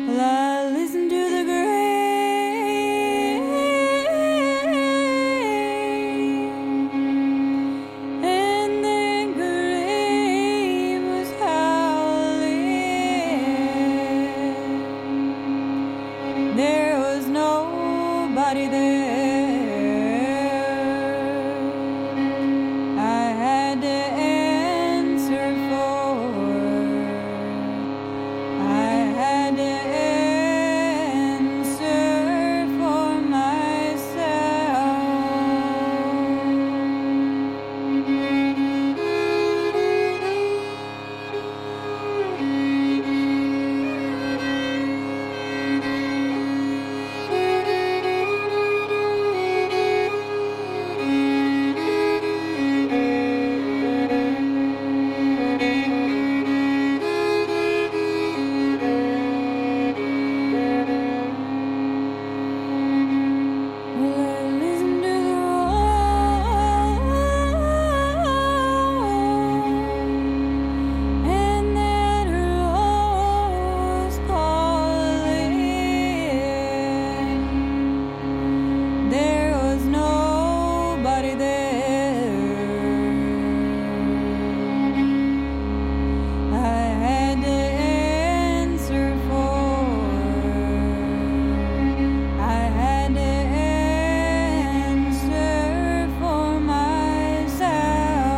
Well, I listen to the grave, and the grave was howling. There was nobody there. I had to answer for. I had to answer for myself. Well, I listened to the roar, and that roar was calling. There was nobody there. I had to answer for. I had to answer for myself.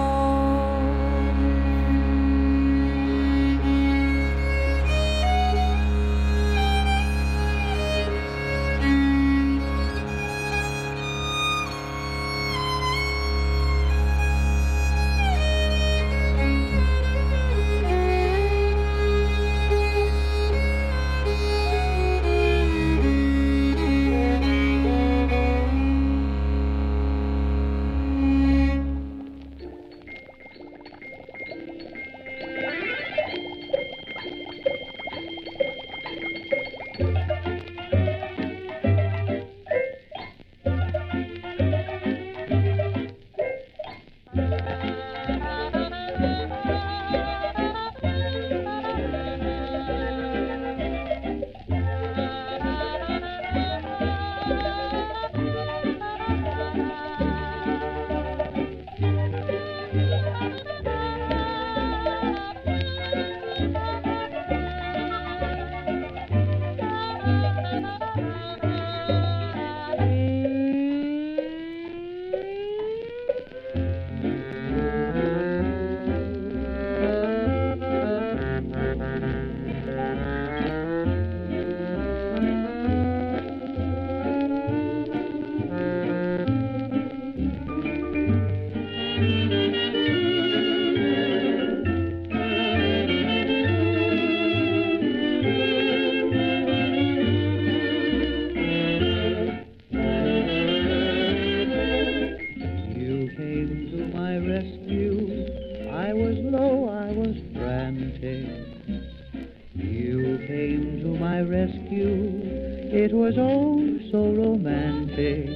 You came to my rescue. I was low, I was frantic. You came to my rescue. It was oh so romantic.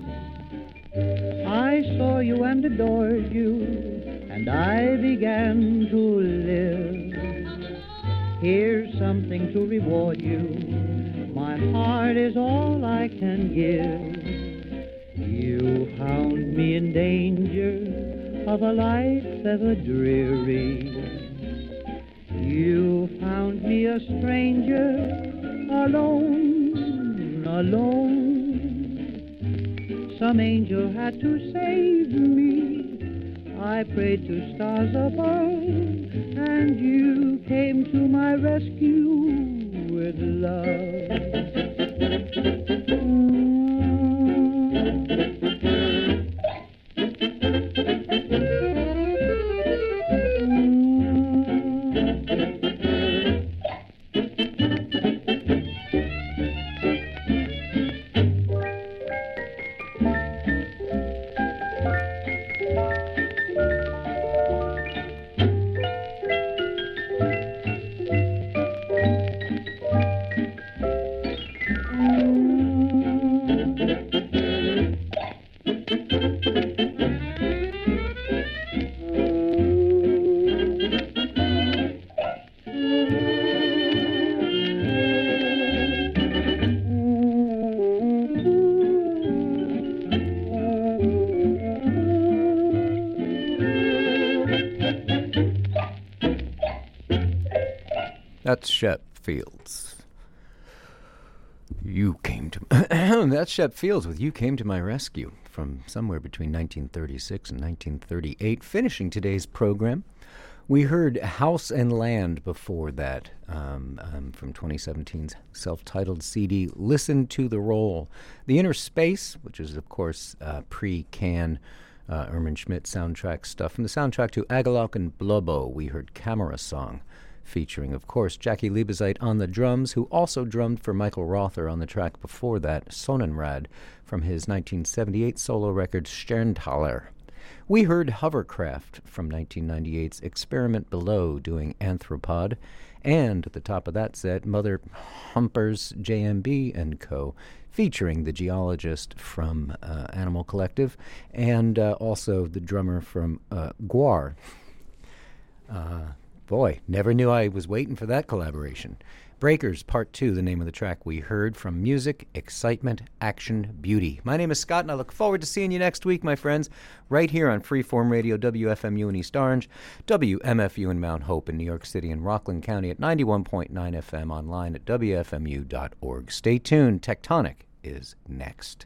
I saw you and adored you, and I began to live. Here's something to reward you. My heart is all I can give. You found me in danger of a life ever dreary. You found me a stranger, alone, alone. Some angel had to save me. I prayed to stars above, and you came to my rescue with love. That's Shep Fields. That's Shep Fields with You Came to My Rescue from somewhere between 1936 and 1938. Finishing today's program, we heard House and Land before that from 2017's self-titled CD, Listen to the Roll. The Inner Space, which is, of course, pre-Can Ermin Schmidt soundtrack stuff. From the soundtrack to Agalok and Blobo, we heard Camera Song, featuring, of course, Jackie Liebezeit on the drums, who also drummed for Michael Rother on the track before that, Sonnenrad, from his 1978 solo record Sterntaler. We heard Hovercraft from 1998's Experiment Below doing Anthropod, and at the top of that set, Mother Humpers JMB and Co., featuring the geologist from Animal Collective, and also the drummer from Gwar. Boy, never knew I was waiting for that collaboration. Breakers Part 2, the name of the track we heard from Music, Excitement, Action, Beauty. My name is Scott, and I look forward to seeing you next week, my friends, right here on Freeform Radio, WFMU in East Orange, WMFU in Mount Hope in New York City and Rockland County at 91.9 FM, online at WFMU.org. Stay tuned. Tectonic is next.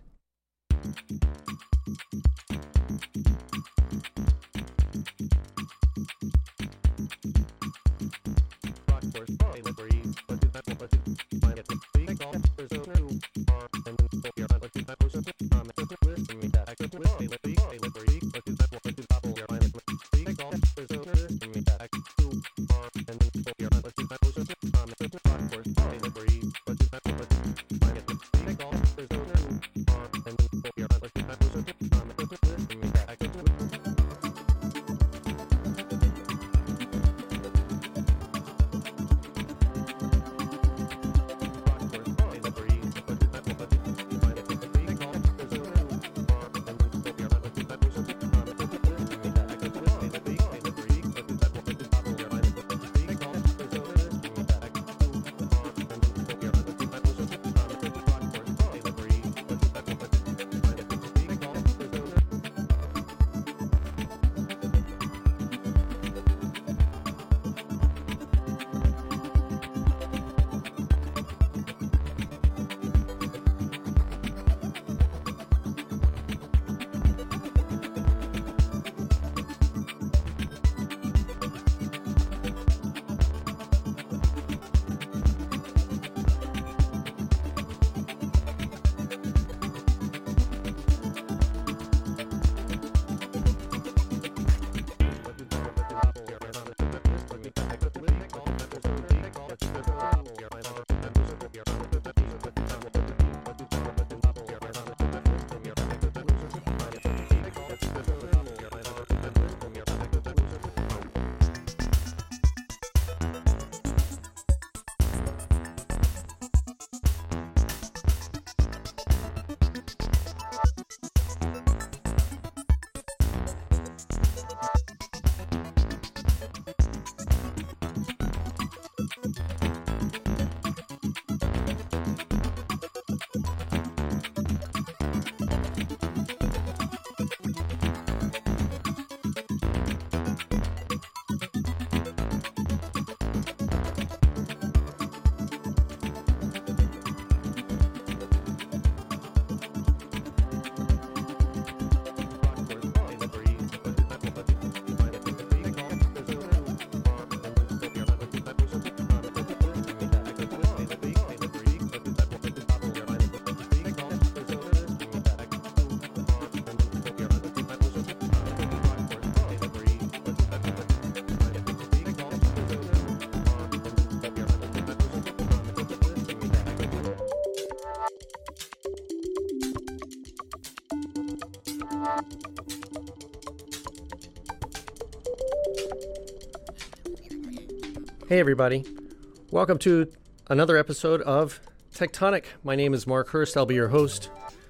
Hey everybody, welcome to another episode of Tectonic. My name is Mark Hurst. I'll be your host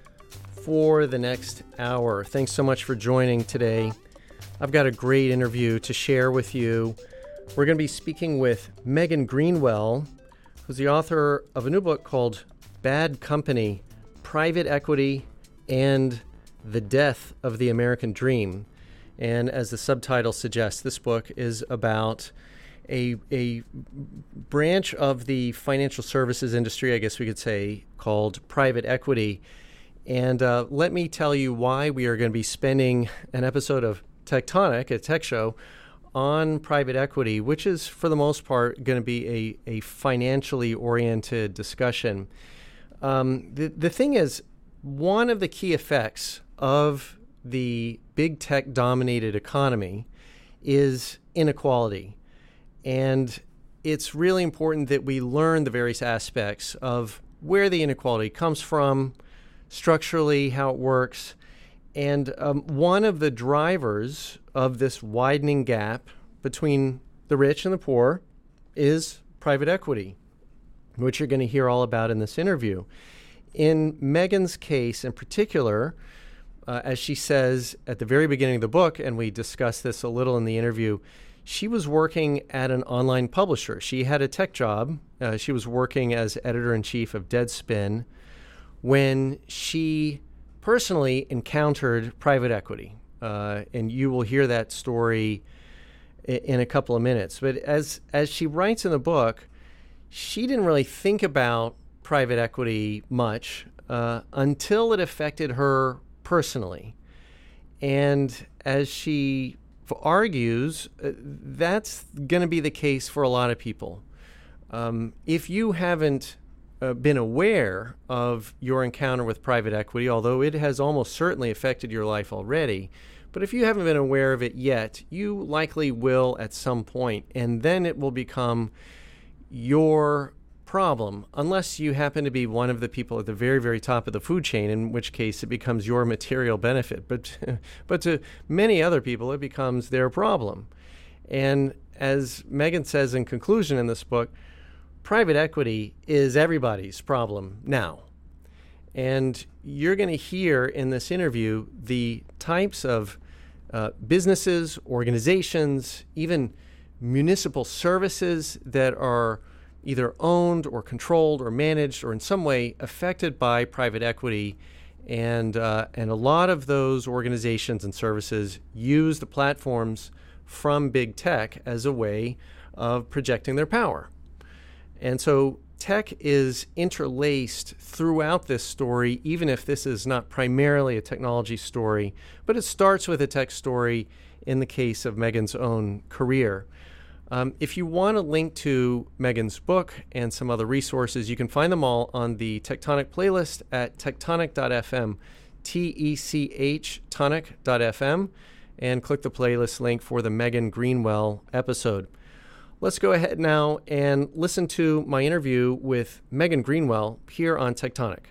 for the next hour. Thanks so much for joining today. I've got a great interview to share with you. We're going to be speaking with Megan Greenwell, who's the author of a new book called Bad Company, Private Equity and the Death of the American Dream. And as the subtitle suggests, this book is about a branch of the financial services industry, I guess we could say, called private equity. And let me tell you why we are going to be spending an episode of Tectonic, a tech show, on private equity, which is, for the most part, going to be a financially oriented discussion. The thing is, one of the key effects of the big tech-dominated economy is inequality. And it's really important that we learn the various aspects of where the inequality comes from, structurally, how it works. And one of the drivers of this widening gap between the rich and the poor is private equity, which you're going to hear all about in this interview. In Megan's case in particular, as she says at the very beginning of the book, and we discussed this a little in the interview, she was working at an online publisher. She had a tech job. She was working as editor-in-chief of Deadspin when she personally encountered private equity. And you will hear that story in a couple of minutes. But as she writes in the book, she didn't really think about private equity much until it affected her personally. And as she argues, that's going to be the case for a lot of people. If you haven't been aware of your encounter with private equity, although it has almost certainly affected your life already, but if you haven't been aware of it yet, you likely will at some point, and then it will become your problem, unless you happen to be one of the people at the very, very top of the food chain, in which case it becomes your material benefit. But to many other people, it becomes their problem. And as Megan says in conclusion in this book, private equity is everybody's problem now. And you're going to hear in this interview the types of businesses, organizations, even municipal services that are either owned or controlled or managed or in some way affected by private equity. And a lot of those organizations and services use the platforms from big tech as a way of projecting their power. And so tech is interlaced throughout this story, even if this is not primarily a technology story, but it starts with a tech story in the case of Megan's own career. If you want a link to Megan's book and some other resources, you can find them all on the Tectonic playlist at tectonic.fm, T-E-C-H, tonic.fm, and click the playlist link for the Megan Greenwell episode. Let's go ahead now and listen to my interview with Megan Greenwell here on Tectonic.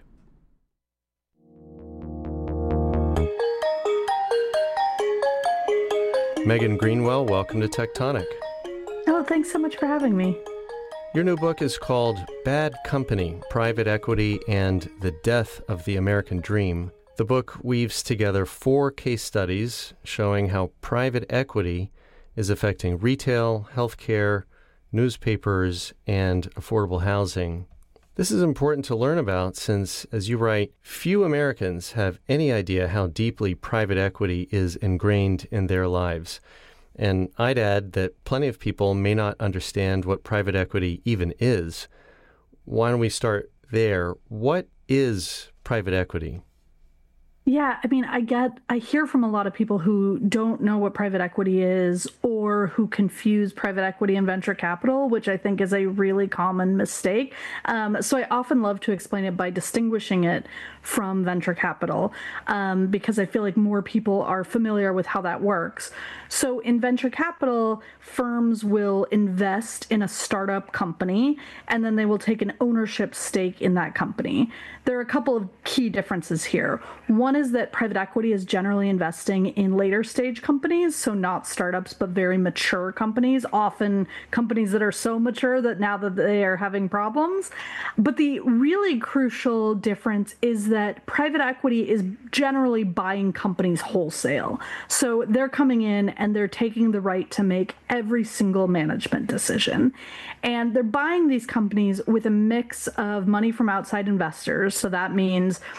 Megan Greenwell, welcome to Tectonic. Oh, thanks so much for having me. Your new book is called Bad Company, Private Equity and the Death of the American Dream. The book weaves together 4 case studies showing how private equity is affecting retail, healthcare, newspapers, and affordable housing. This is important to learn about since, as you write, few Americans have any idea how deeply private equity is ingrained in their lives. And I'd add that plenty of people may not understand what private equity even is. Why don't we start there? What is private equity? Yeah, I mean, I hear from a lot of people who don't know what private equity is or who confuse private equity and venture capital, which I think is a really common mistake. So I often love to explain it by distinguishing it from venture capital, because I feel like more people are familiar with how that works. So in venture capital, firms will invest in a startup company, and then they will take an ownership stake in that company. There are a couple of key differences here. One is that private equity is generally investing in later stage companies, so not startups, but very mature companies, often companies that are so mature that now that they are having problems. But the really crucial difference is that private equity is generally buying companies wholesale. So they're coming in and they're taking the right to make every single management decision. And they're buying these companies with a mix of money from outside investors. So that means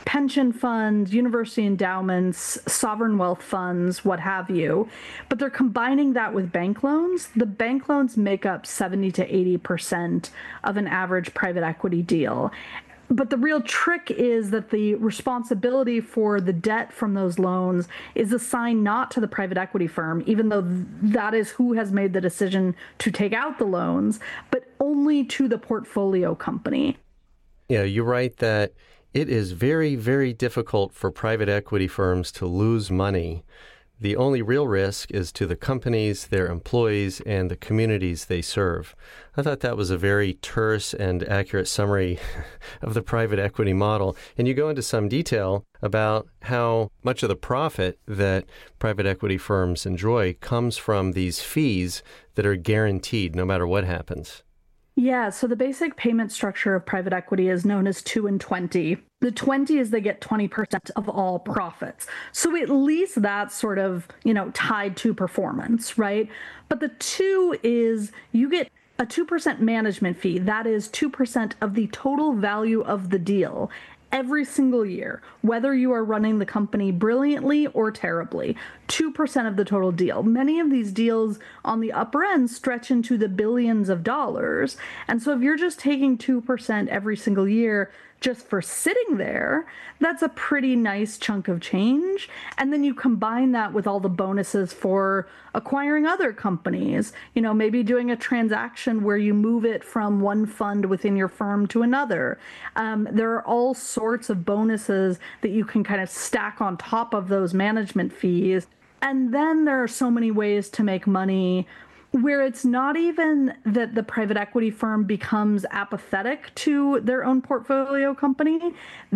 pension funds, university endowments, sovereign wealth funds, what have you. But they're combining that with bank loans. The bank loans make up 70 to 80% of an average private equity deal. But the real trick is that the responsibility for the debt from those loans is assigned not to the private equity firm, even though that is who has made the decision to take out the loans, but only to the portfolio company. Yeah, you're right that it is very, very difficult for private equity firms to lose money. The only real risk is to the companies, their employees, and the communities they serve. I thought that was a very terse and accurate summary of the private equity model. And you go into some detail about how much of the profit that private equity firms enjoy comes from these fees that are guaranteed no matter what happens. Yeah, so the basic payment structure of private equity is known as 2 and 20. The 20 is they get 20% of all profits. So at least that's sort of, tied to performance, right? But the 2 is you get a 2% management fee. That is 2% of the total value of the deal every single year, whether you are running the company brilliantly or terribly. 2% of the total deal. Many of these deals on the upper end stretch into the billions of dollars. And so if you're just taking 2% every single year just for sitting there, that's a pretty nice chunk of change. And then you combine that with all the bonuses for acquiring other companies, maybe doing a transaction where you move it from one fund within your firm to another. There are all sorts of bonuses that you can kind of stack on top of those management fees. And then there are so many ways to make money where it's not even that the private equity firm becomes apathetic to their own portfolio company.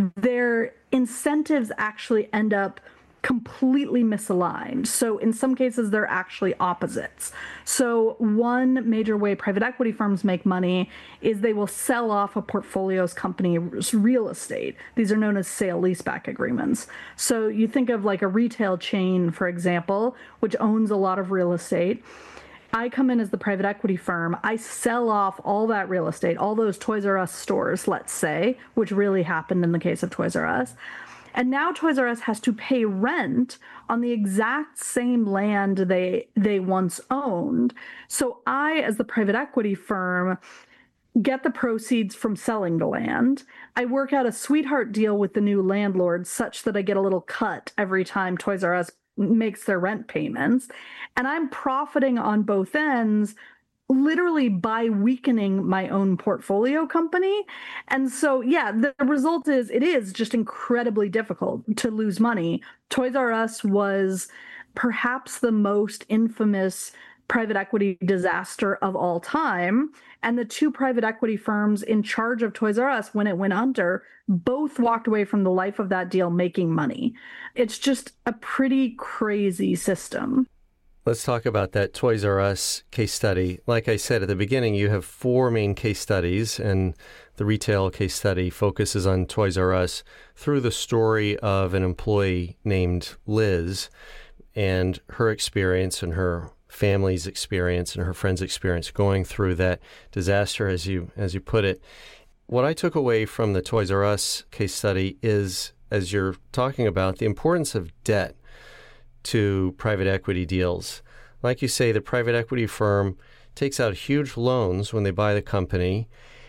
Their incentives actually end up completely misaligned. So in some cases, they're actually opposites. So one major way private equity firms make money is they will sell off a portfolio's company's real estate. These are known as sale-leaseback agreements. So you think of like a retail chain, for example, which owns a lot of real estate. I come in as the private equity firm. I sell off all that real estate, all those Toys R Us stores, let's say, which really happened in the case of Toys R Us. And now Toys R Us has to pay rent on the exact same land they once owned. So I, as the private equity firm, get the proceeds from selling the land. I work out a sweetheart deal with the new landlord such that I get a little cut every time Toys R Us makes their rent payments. And I'm profiting on both ends literally by weakening my own portfolio company. And so, yeah, the result is it is just incredibly difficult to lose money. Toys R Us was perhaps the most infamous private equity disaster of all time. And the two private equity firms in charge of Toys R Us when it went under both walked away from the life of that deal making money. It's just a pretty crazy system. Let's talk about that Toys R Us case study. Like I said at the beginning, you have 4 main case studies, and the retail case study focuses on Toys R Us through the story of an employee named Liz and her experience and her family's experience and her friend's experience going through that disaster, as you put it. What I took away from the Toys R Us case study is, as you're talking about, the importance of debt to private equity deals. Like you say, the private equity firm takes out huge loans when they buy the company,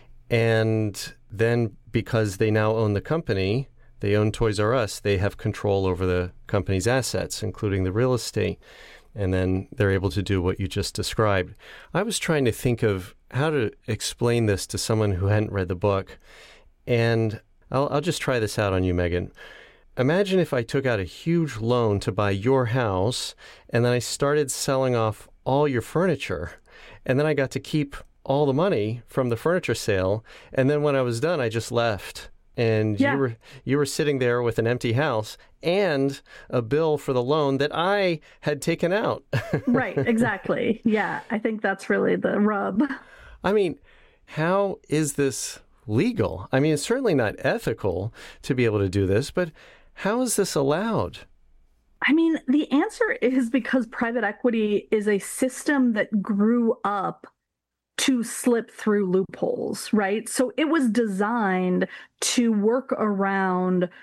and then because they now own the company, they own Toys R Us, they have control over the company's assets, including the real estate. And then they're able to do what you just described. I was trying to think of how to explain this to someone who hadn't read the book. And I'll just try this out on you, Megan. Imagine if I took out a huge loan to buy your house, and then I started selling off all your furniture. And then I got to keep all the money from the furniture sale. And then when I was done, I just left. And you were sitting there with an empty house and a bill for the loan that I had taken out. Right, exactly. Yeah, I think that's really the rub. I mean, how is this legal? I mean, it's certainly not ethical to be able to do this, but how is this allowed? I mean, the answer is because private equity is a system that grew up to slip through loopholes, right? So it was designed to work around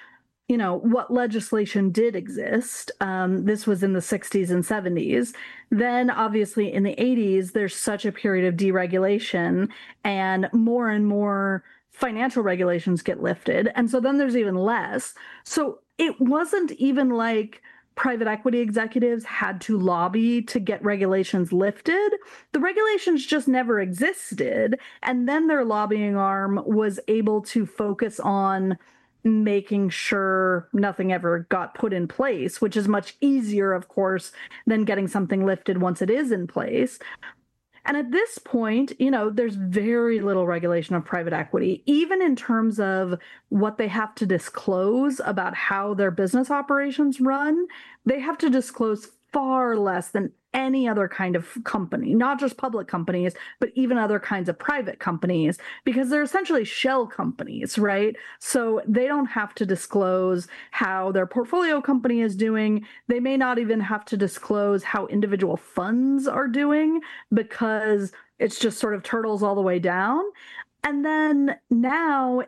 what legislation did exist. This was in the 60s and 70s. Then obviously in the 80s, there's such a period of deregulation and more financial regulations get lifted. And so then there's even less. So it wasn't even like private equity executives had to lobby to get regulations lifted. The regulations just never existed. And then their lobbying arm was able to focus on making sure nothing ever got put in place, which is much easier, of course, than getting something lifted once it is in place. And at this point, there's very little regulation of private equity, even in terms of what they have to disclose about how their business operations run. They have to disclose far less than any other kind of company, not just public companies, but even other kinds of private companies, because they're essentially shell companies, right? So they don't have to disclose how their portfolio company is doing. They may not even have to disclose how individual funds are doing, because it's just sort of turtles all the way down. And then now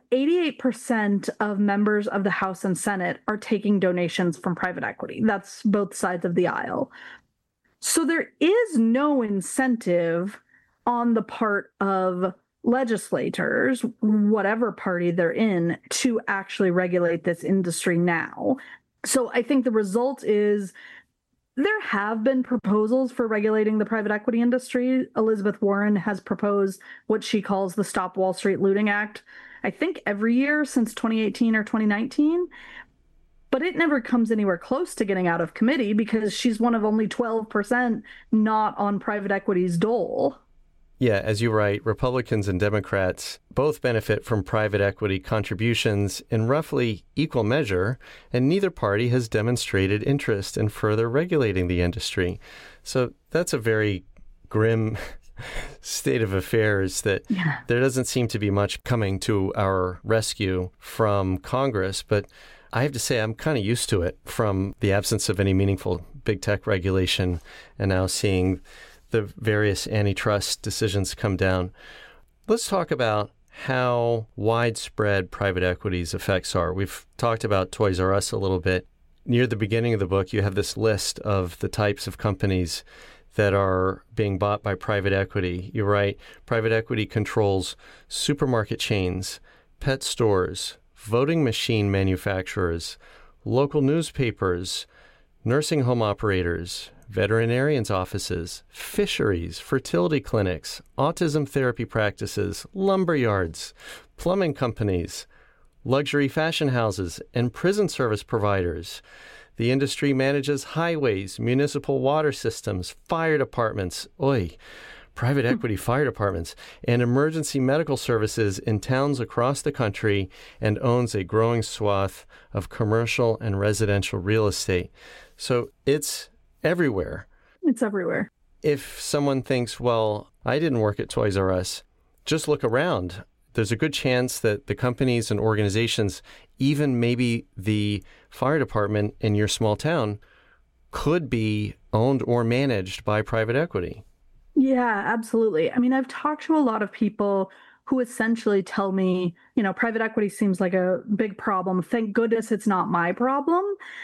88% of members of the House and Senate are taking donations from private equity. That's both sides of the aisle. So there is no incentive on the part of legislators, whatever party they're in, to actually regulate this industry now. So I think the result is there have been proposals for regulating the private equity industry. Elizabeth Warren has proposed what she calls the Stop Wall Street Looting Act, I think every year since 2018 or 2019. But it never comes anywhere close to getting out of committee because she's one of only 12% not on private equity's dole. Yeah, as you write, Republicans and Democrats both benefit from private equity contributions in roughly equal measure, and neither party has demonstrated interest in further regulating the industry. So that's a very grim state of affairs that there doesn't seem to be much coming to our rescue from Congress. But I have to say, I'm kind of used to it from the absence of any meaningful big tech regulation and now seeing the various antitrust decisions come down. Let's talk about how widespread private equity's effects are. We've talked about Toys R Us a little bit. Near the beginning of the book, you have this list of the types of companies that are being bought by private equity. You write, private equity controls supermarket chains, pet stores, voting machine manufacturers, local newspapers, nursing home operators, veterinarians' offices, fisheries, fertility clinics, autism therapy practices, lumber yards, plumbing companies, luxury fashion houses, and prison service providers. The industry manages highways, municipal water systems, fire departments, private equity fire departments, and emergency medical services in towns across the country, and owns a growing swath of commercial and residential real estate. So it's everywhere. It's everywhere. If someone thinks, well, I didn't work at Toys R Us, just look around. There's a good chance that the companies and organizations, even maybe the fire department in your small town, could be owned or managed by private equity. Yeah, absolutely. I mean, I've talked to a lot of people who essentially tell me, private equity seems like a big problem. Thank goodness it's not my problem.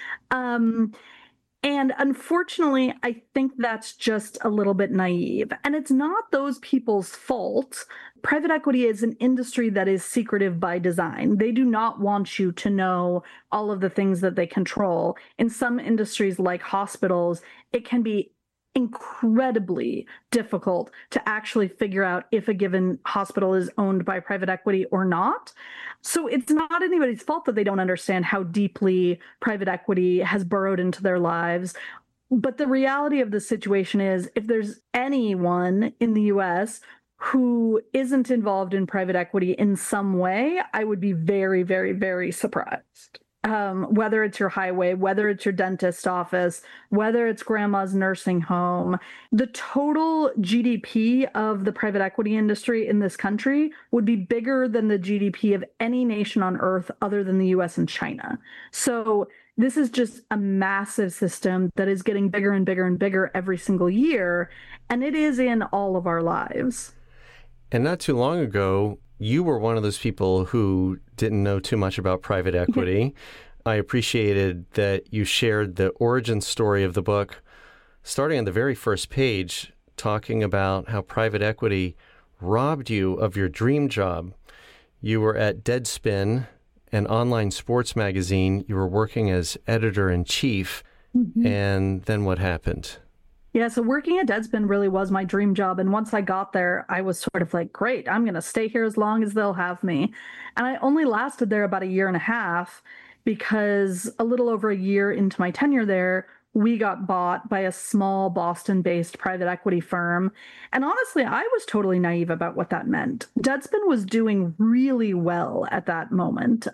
And unfortunately, I think that's just a little bit naive. And it's not those people's fault. Private equity is an industry that is secretive by design. They do not want you to know all of the things that they control. In some industries like hospitals, it can be incredibly difficult to actually figure out if a given hospital is owned by private equity or not. So it's not anybody's fault that they don't understand how deeply private equity has burrowed into their lives. But the reality of the situation is, if there's anyone in the US who isn't involved in private equity in some way, I would be very, very, very surprised. Whether it's your highway, whether it's your dentist office, whether it's grandma's nursing home, the total GDP of the private equity industry in this country would be bigger than the GDP of any nation on earth other than the US and China. So this is just a massive system that is getting bigger and bigger and bigger every single year, and it is in all of our lives. And not too long ago, you were one of those people who didn't know too much about private equity. I appreciated that you shared the origin story of the book, starting on the very first page, talking about how private equity robbed you of your dream job. You were at Deadspin, an online sports magazine. You were working as editor-in-chief. Mm-hmm. And then what happened? Yeah, so working at Deadspin really was my dream job. And once I got there, I was sort of like, great, I'm going to stay here as long as they'll have me. And I only lasted there about a year and a half because a little over a year into my tenure there, we got bought by a small Boston-based private equity firm. And honestly, I was totally naive about what that meant. Deadspin was doing really well at that moment.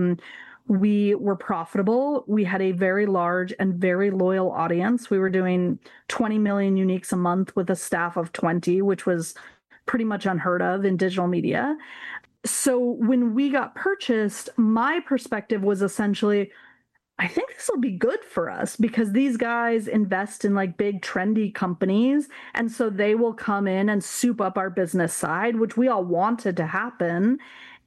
We were profitable. We had a very large and very loyal audience. We were doing 20 million uniques a month with a staff of 20, which was pretty much unheard of in digital media. So when we got purchased, my perspective was essentially, I think this will be good for us because these guys invest in like big trendy companies. And so they will come in and soup up our business side, which we all wanted to happen.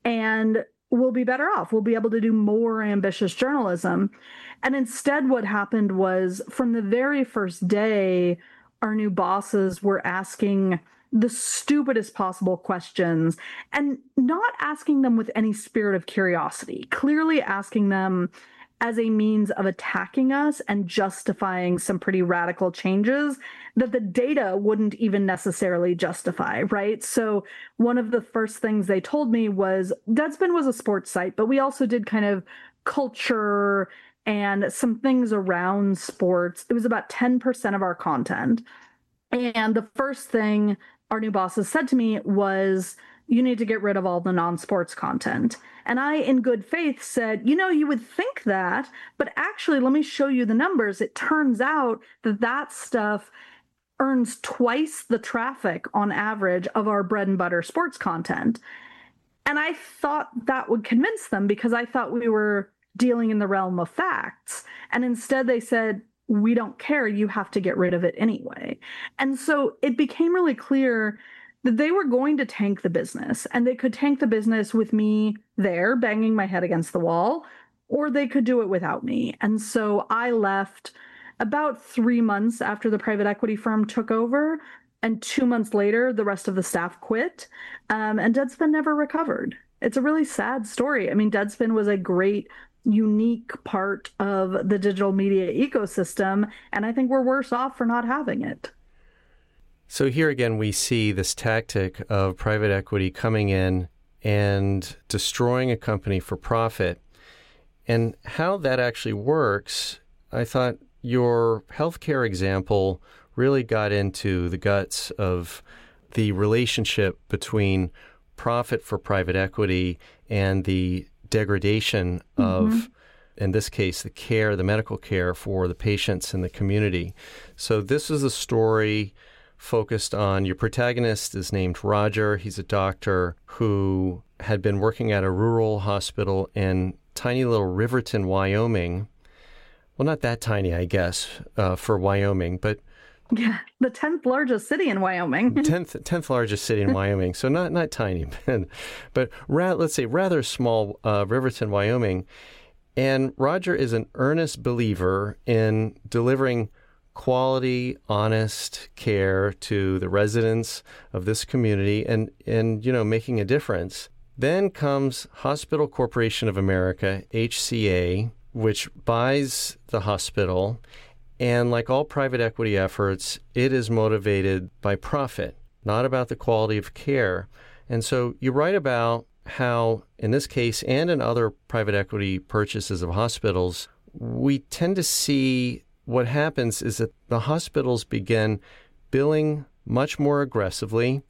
And we'll be better off. We'll be able to do more ambitious journalism. And instead, what happened was from the very first day, our new bosses were asking the stupidest possible questions and not asking them with any spirit of curiosity, clearly asking them as a means of attacking us and justifying some pretty radical changes that the data wouldn't even necessarily justify, right? So one of the first things they told me was Deadspin was a sports site, but we also did kind of culture and some things around sports. It was about 10% of our content. And the first thing our new bosses said to me was, you need to get rid of all the non-sports content. And I, in good faith, said, you would think that, but actually, let me show you the numbers. It turns out that stuff earns twice the traffic on average of our bread and butter sports content. And I thought that would convince them because I thought we were dealing in the realm of facts. And instead they said, we don't care. You have to get rid of it anyway. And so it became really clear that they were going to tank the business, and they could tank the business with me there banging my head against the wall, or they could do it without me. And so I left about 3 months after the private equity firm took over, and 2 months later, the rest of the staff quit, and Deadspin never recovered. It's a really sad story. I mean, Deadspin was a great, unique part of the digital media ecosystem, and I think we're worse off for not having it. So here again, we see this tactic of private equity coming in and destroying a company for profit. And how that actually works, I thought your healthcare example really got into the guts of the relationship between profit for private equity and the degradation of, in this case, the medical care for the patients in the community. So this is a story focused on, your protagonist is named Roger. He's a doctor who had been working at a rural hospital in tiny little Riverton, Wyoming. Well, not that tiny, I guess, for Wyoming, but yeah, the 10th largest city in Wyoming. 10th largest city in Wyoming, so not tiny, but let's say rather small, Riverton, Wyoming. And Roger is an earnest believer in delivering quality, honest care to the residents of this community and making a difference. Then comes Hospital Corporation of America, HCA, which buys the hospital. And like all private equity efforts, it is motivated by profit, not about the quality of care. And so you write about how, in this case and in other private equity purchases of hospitals, we tend to see what happens is that the hospitals begin billing much more aggressively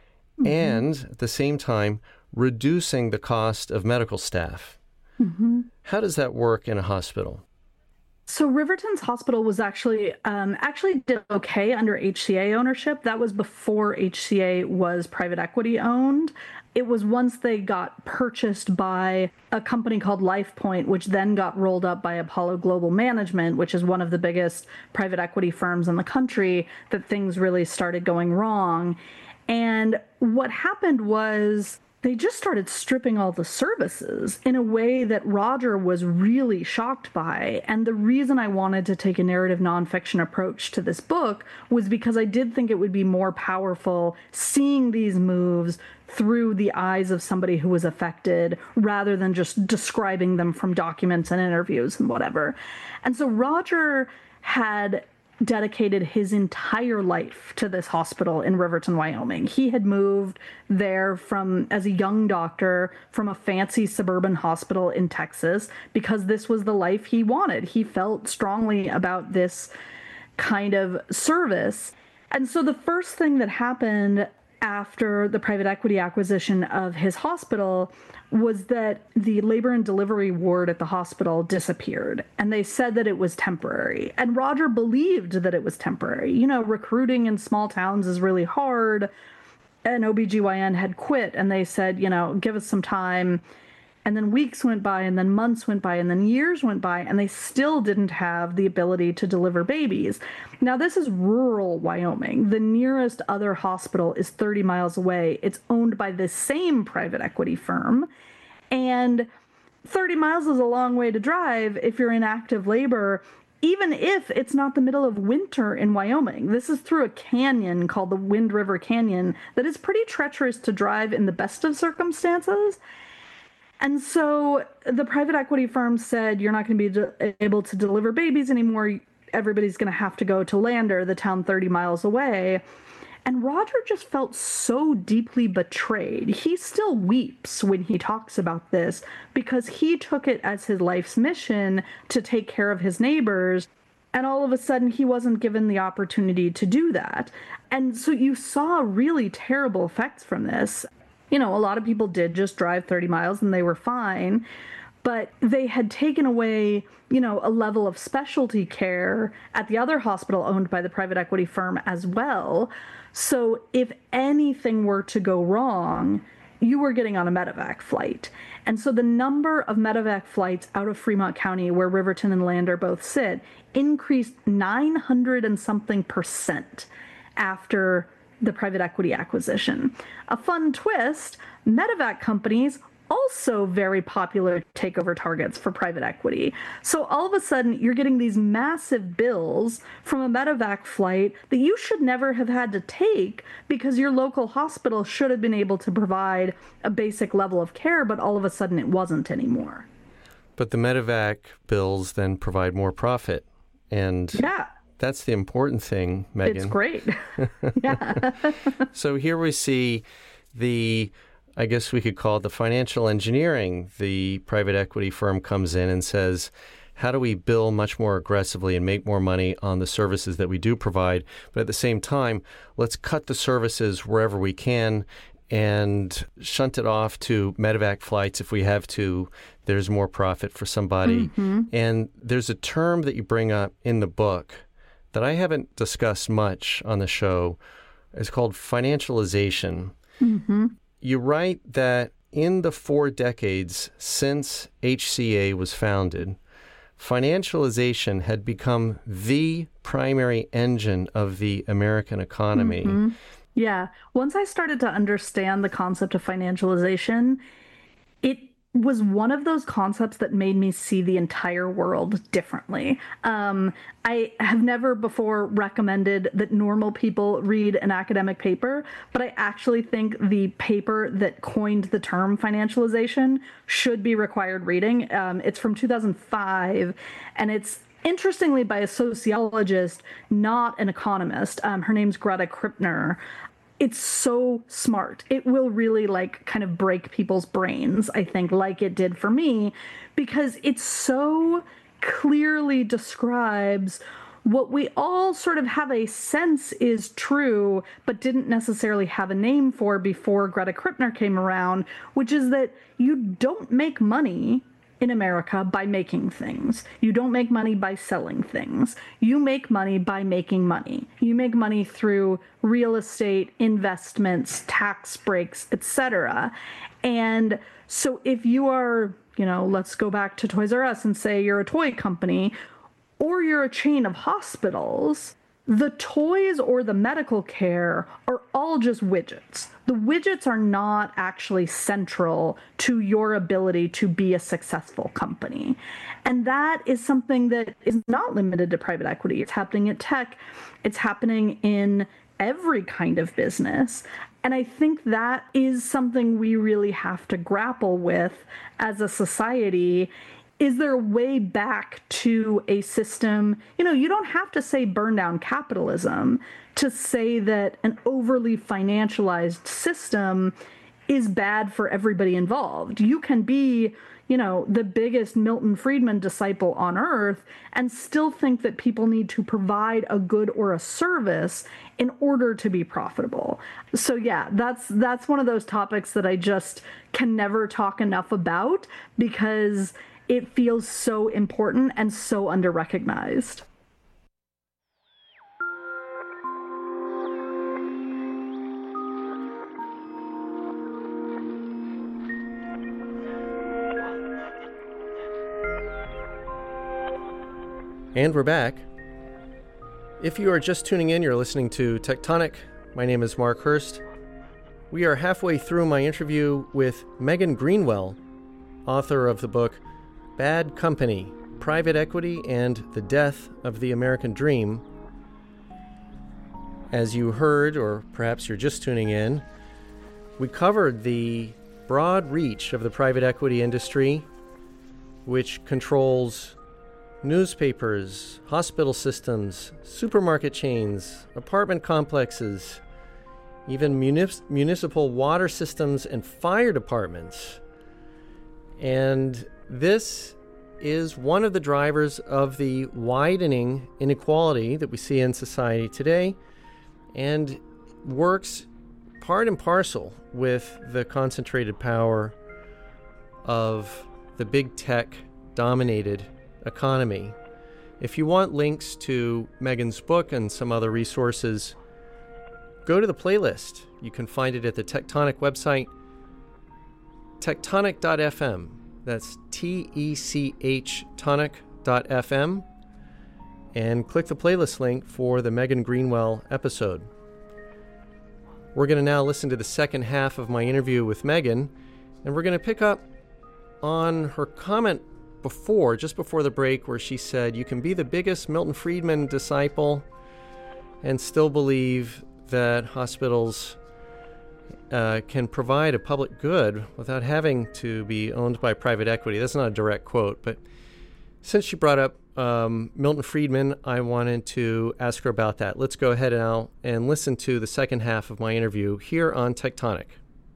and at the same time reducing the cost of medical staff. How does that work in a hospital? So Riverton's hospital was actually did okay under HCA ownership. That was before HCA was private equity owned. It was once they got purchased by a company called LifePoint, which then got rolled up by Apollo Global Management, which is one of the biggest private equity firms in the country, that things really started going wrong. And what happened was they just started stripping all the services in a way that Roger was really shocked by. And the reason I wanted to take a narrative nonfiction approach to this book was because I did think it would be more powerful seeing these moves through the eyes of somebody who was affected rather than just describing them from documents and interviews and whatever. And so Roger had dedicated his entire life to this hospital in Riverton, Wyoming. He had moved there as a young doctor from a fancy suburban hospital in Texas because this was the life he wanted. He felt strongly about this kind of service. And so the first thing that happened after the private equity acquisition of his hospital was that the labor and delivery ward at the hospital disappeared, and they said that it was temporary. And Roger believed that it was temporary. You know, recruiting in small towns is really hard. An OBGYN had quit, and they said, you know, give us some time. And then weeks went by, and then months went by, and then years went by, and they still didn't have the ability to deliver babies. Now, this is rural Wyoming. The nearest other hospital is 30 miles away. It's owned by the same private equity firm. And 30 miles is a long way to drive if you're in active labor, even if it's not the middle of winter in Wyoming. This is through a canyon called the Wind River Canyon that is pretty treacherous to drive in the best of circumstances. And so the private equity firm said, you're not going to be able to deliver babies anymore. Everybody's going to have to go to Lander, the town 30 miles away. And Roger just felt so deeply betrayed. He still weeps when he talks about this because he took it as his life's mission to take care of his neighbors. And all of a sudden, he wasn't given the opportunity to do that. And so you saw really terrible effects from this. You know, a lot of people did just drive 30 miles and they were fine, but they had taken away, you know, a level of specialty care at the other hospital owned by the private equity firm as well. So if anything were to go wrong, you were getting on a medevac flight. And so the number of medevac flights out of Fremont County, where Riverton and Lander both sit, increased 900 and something % after the private equity acquisition. A fun twist, medevac companies also very popular takeover targets for private equity. So all of a sudden, you're getting these massive bills from a medevac flight that you should never have had to take because your local hospital should have been able to provide a basic level of care, but all of a sudden it wasn't anymore. But the medevac bills then provide more profit. And yeah. That's the important thing, Megan. It's great. Yeah. So here we see I guess we could call it the financial engineering. The private equity firm comes in and says, how do we bill much more aggressively and make more money on the services that we do provide? But at the same time, let's cut the services wherever we can and shunt it off to medevac flights if we have to. There's more profit for somebody. Mm-hmm. And there's a term that you bring up in the book that I haven't discussed much on the show. It's called financialization. Mm-hmm. You write that in the 4 decades since HCA was founded, financialization had become the primary engine of the American economy. Mm-hmm. Yeah. Once I started to understand the concept of financialization, it was one of those concepts that made me see the entire world differently. I have never before recommended that normal people read an academic paper, but I actually think the paper that coined the term financialization should be required reading. It's from 2005, and it's interestingly by a sociologist, not an economist. Her name's Greta Krippner. It's so smart. It will really kind of break people's brains, I think, like it did for me, because it so clearly describes what we all sort of have a sense is true, but didn't necessarily have a name for before Greta Krippner came around, which is that you don't make money in America by making things. You don't make money by selling things. You make money by making money. You make money through real estate, investments, tax breaks, etc. And so if you are, let's go back to Toys R Us and say you're a toy company, or you're a chain of hospitals, the toys or the medical care are all just widgets. The widgets are not actually central to your ability to be a successful company. And that is something that is not limited to private equity. It's happening at tech. It's happening in every kind of business. And I think that is something we really have to grapple with as a society. Is there a way back to a system? You don't have to say burn down capitalism to say that an overly financialized system is bad for everybody involved. You can be, the biggest Milton Friedman disciple on earth and still think that people need to provide a good or a service in order to be profitable. So yeah, that's one of those topics that I just can never talk enough about because it feels so important and so under-recognized. And we're back. If you are just tuning in, you're listening to Tectonic. My name is Mark Hurst. We are halfway through my interview with Megan Greenwell, author of the book Bad Company, Private Equity and the Death of the American Dream. As you heard, or perhaps you're just tuning in, we covered the broad reach of the private equity industry, which controls newspapers, hospital systems, supermarket chains, apartment complexes, even municipal water systems and fire departments. And this is one of the drivers of the widening inequality that we see in society today and works part and parcel with the concentrated power of the big tech dominated economy. If you want links to Megan's book and some other resources, go to the playlist. You can find it at the Tectonic website, tectonic.fm. That's TECH tonic.fm, and click the playlist link for the Megan Greenwell episode. We're going to now listen to the second half of my interview with Megan, and we're going to pick up on her comment just before the break, where she said you can be the biggest Milton Friedman disciple and still believe that hospitals can provide a public good without having to be owned by private equity. That's not a direct quote, but since she brought up Milton Friedman, I wanted to ask her about that. Let's go ahead now and listen to the second half of my interview here on Tectonic.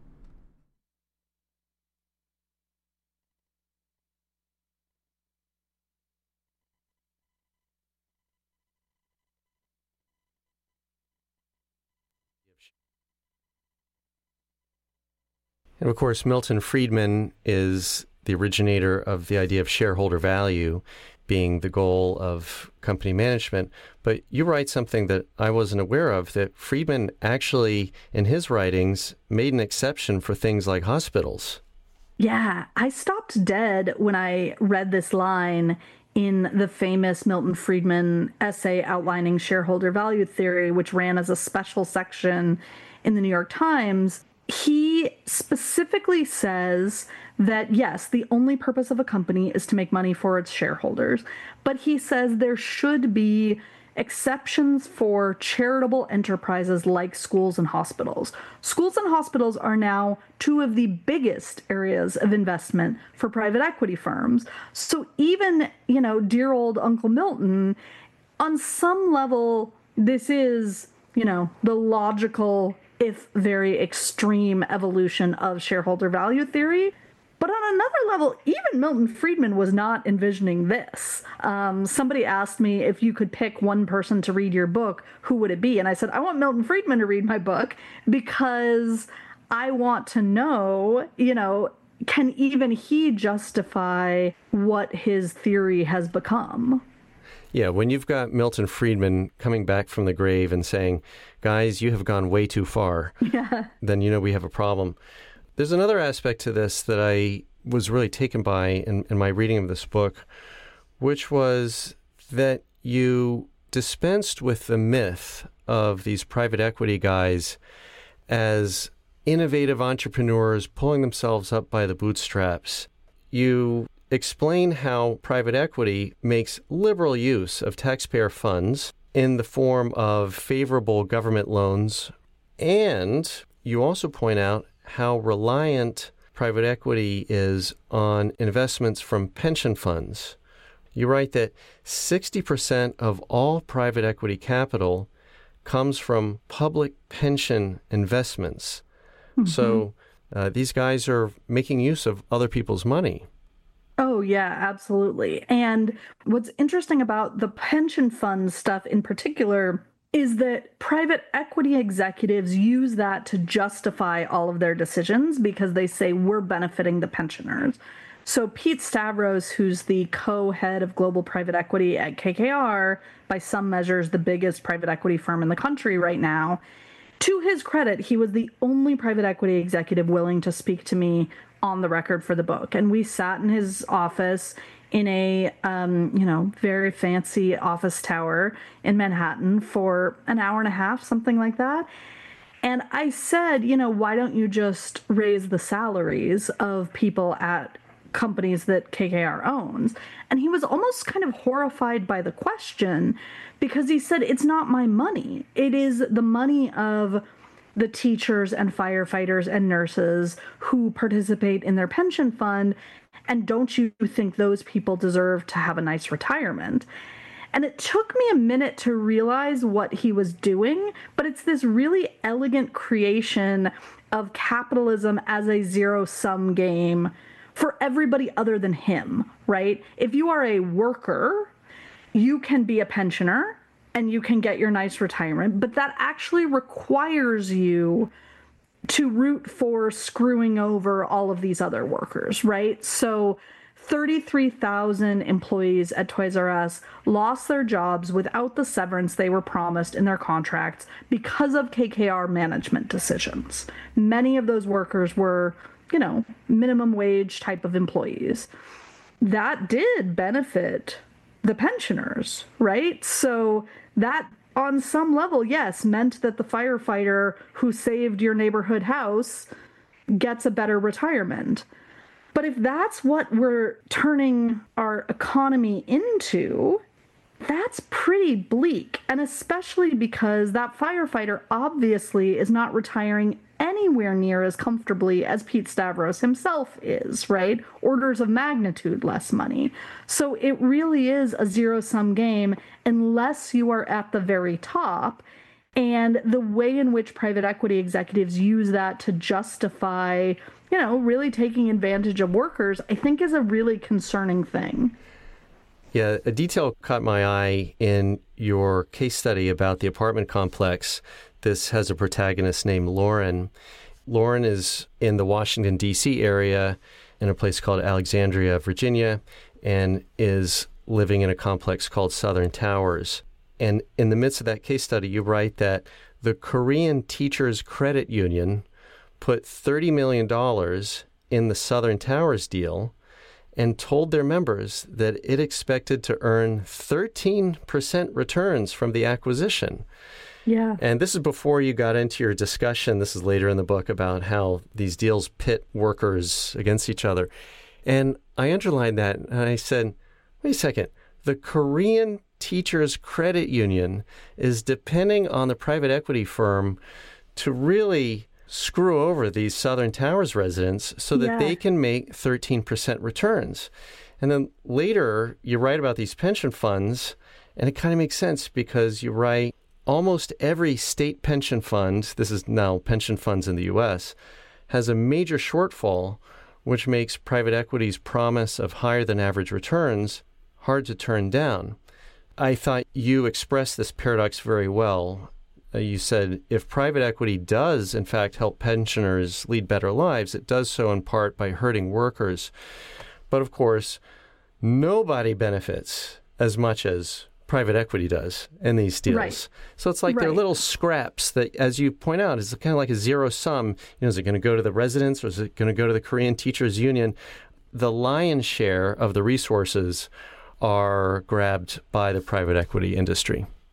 And of course, Milton Friedman is the originator of the idea of shareholder value being the goal of company management. But you write something that I wasn't aware of, that Friedman actually, in his writings, made an exception for things like hospitals. Yeah, I stopped dead when I read this line in the famous Milton Friedman essay outlining shareholder value theory, which ran as a special section in the New York Times. He specifically says that, yes, the only purpose of a company is to make money for its shareholders. But he says there should be exceptions for charitable enterprises like schools and hospitals. Schools and hospitals are now two of the biggest areas of investment for private equity firms. So even, dear old Uncle Milton, on some level, this is, the logical, if very extreme evolution of shareholder value theory. But on another level, even Milton Friedman was not envisioning this. Somebody asked me if you could pick one person to read your book, who would it be? And I said, I want Milton Friedman to read my book because I want to know, can even he justify what his theory has become? Yeah, when you've got Milton Friedman coming back from the grave and saying, guys, you have gone way too far, then we have a problem. There's another aspect to this that I was really taken by in my reading of this book, which was that you dispensed with the myth of these private equity guys as innovative entrepreneurs pulling themselves up by the bootstraps. You explain how private equity makes liberal use of taxpayer funds in the form of favorable government loans, and you also point out how reliant private equity is on investments from pension funds. You write that 60% of all private equity capital comes from public pension investments. Mm-hmm. So these guys are making use of other people's money. Oh, yeah, absolutely. And what's interesting about the pension fund stuff in particular is that private equity executives use that to justify all of their decisions because they say we're benefiting the pensioners. So Pete Stavros, who's the co-head of global private equity at KKR, by some measures the biggest private equity firm in the country right now, to his credit, he was the only private equity executive willing to speak to me on the record for the book. And we sat in his office in a, very fancy office tower in Manhattan for an hour and a half, something like that. And I said, why don't you just raise the salaries of people at companies that KKR owns? And he was almost kind of horrified by the question because he said, it's not my money. It is the money of the teachers and firefighters and nurses who participate in their pension fund. And don't you think those people deserve to have a nice retirement? And it took me a minute to realize what he was doing, but it's this really elegant creation of capitalism as a zero-sum game for everybody other than him, right? If you are a worker, you can be a pensioner and you can get your nice retirement, but that actually requires you to root for screwing over all of these other workers, right? So 33,000 employees at Toys R Us lost their jobs without the severance they were promised in their contracts because of KKR management decisions. Many of those workers were, minimum wage type of employees. That did benefit the pensioners, right? So that on some level, yes, meant that the firefighter who saved your neighborhood house gets a better retirement. But if that's what we're turning our economy into, that's pretty bleak. And especially because that firefighter obviously is not retiring anywhere near as comfortably as Pete Stavros himself is, right? Orders of magnitude less money. So it really is a zero-sum game unless you are at the very top. And the way in which private equity executives use that to justify, really taking advantage of workers, I think is a really concerning thing. Yeah, a detail caught my eye in your case study about the apartment complex. This has a protagonist named Lauren. Lauren is in the Washington, D.C. area in a place called Alexandria, Virginia, and is living in a complex called Southern Towers. And in the midst of that case study, you write that the Korean Teachers Credit Union put $30 million in the Southern Towers deal and told their members that it expected to earn 13% returns from the acquisition. Yeah. And this is before you got into your discussion. This is later in the book about how these deals pit workers against each other. And I underlined that and I said, wait a second, the Korean Teachers Credit Union is depending on the private equity firm to really screw over these Southern Towers residents so that they can make 13% returns. And then later you write about these pension funds, and it kind of makes sense because you write almost every state pension fund, this is now pension funds in the U.S., has a major shortfall, which makes private equity's promise of higher than average returns hard to turn down. I thought you expressed this paradox very well. You said if private equity does, in fact, help pensioners lead better lives, it does so in part by hurting workers. But of course, nobody benefits as much as private equity does in these deals. Right. So it's like they're little scraps that, as you point out, is kind of like a zero sum. Is it going to go to the residents or is it going to go to the Korean Teachers Union? The lion's share of the resources are grabbed by the private equity industry.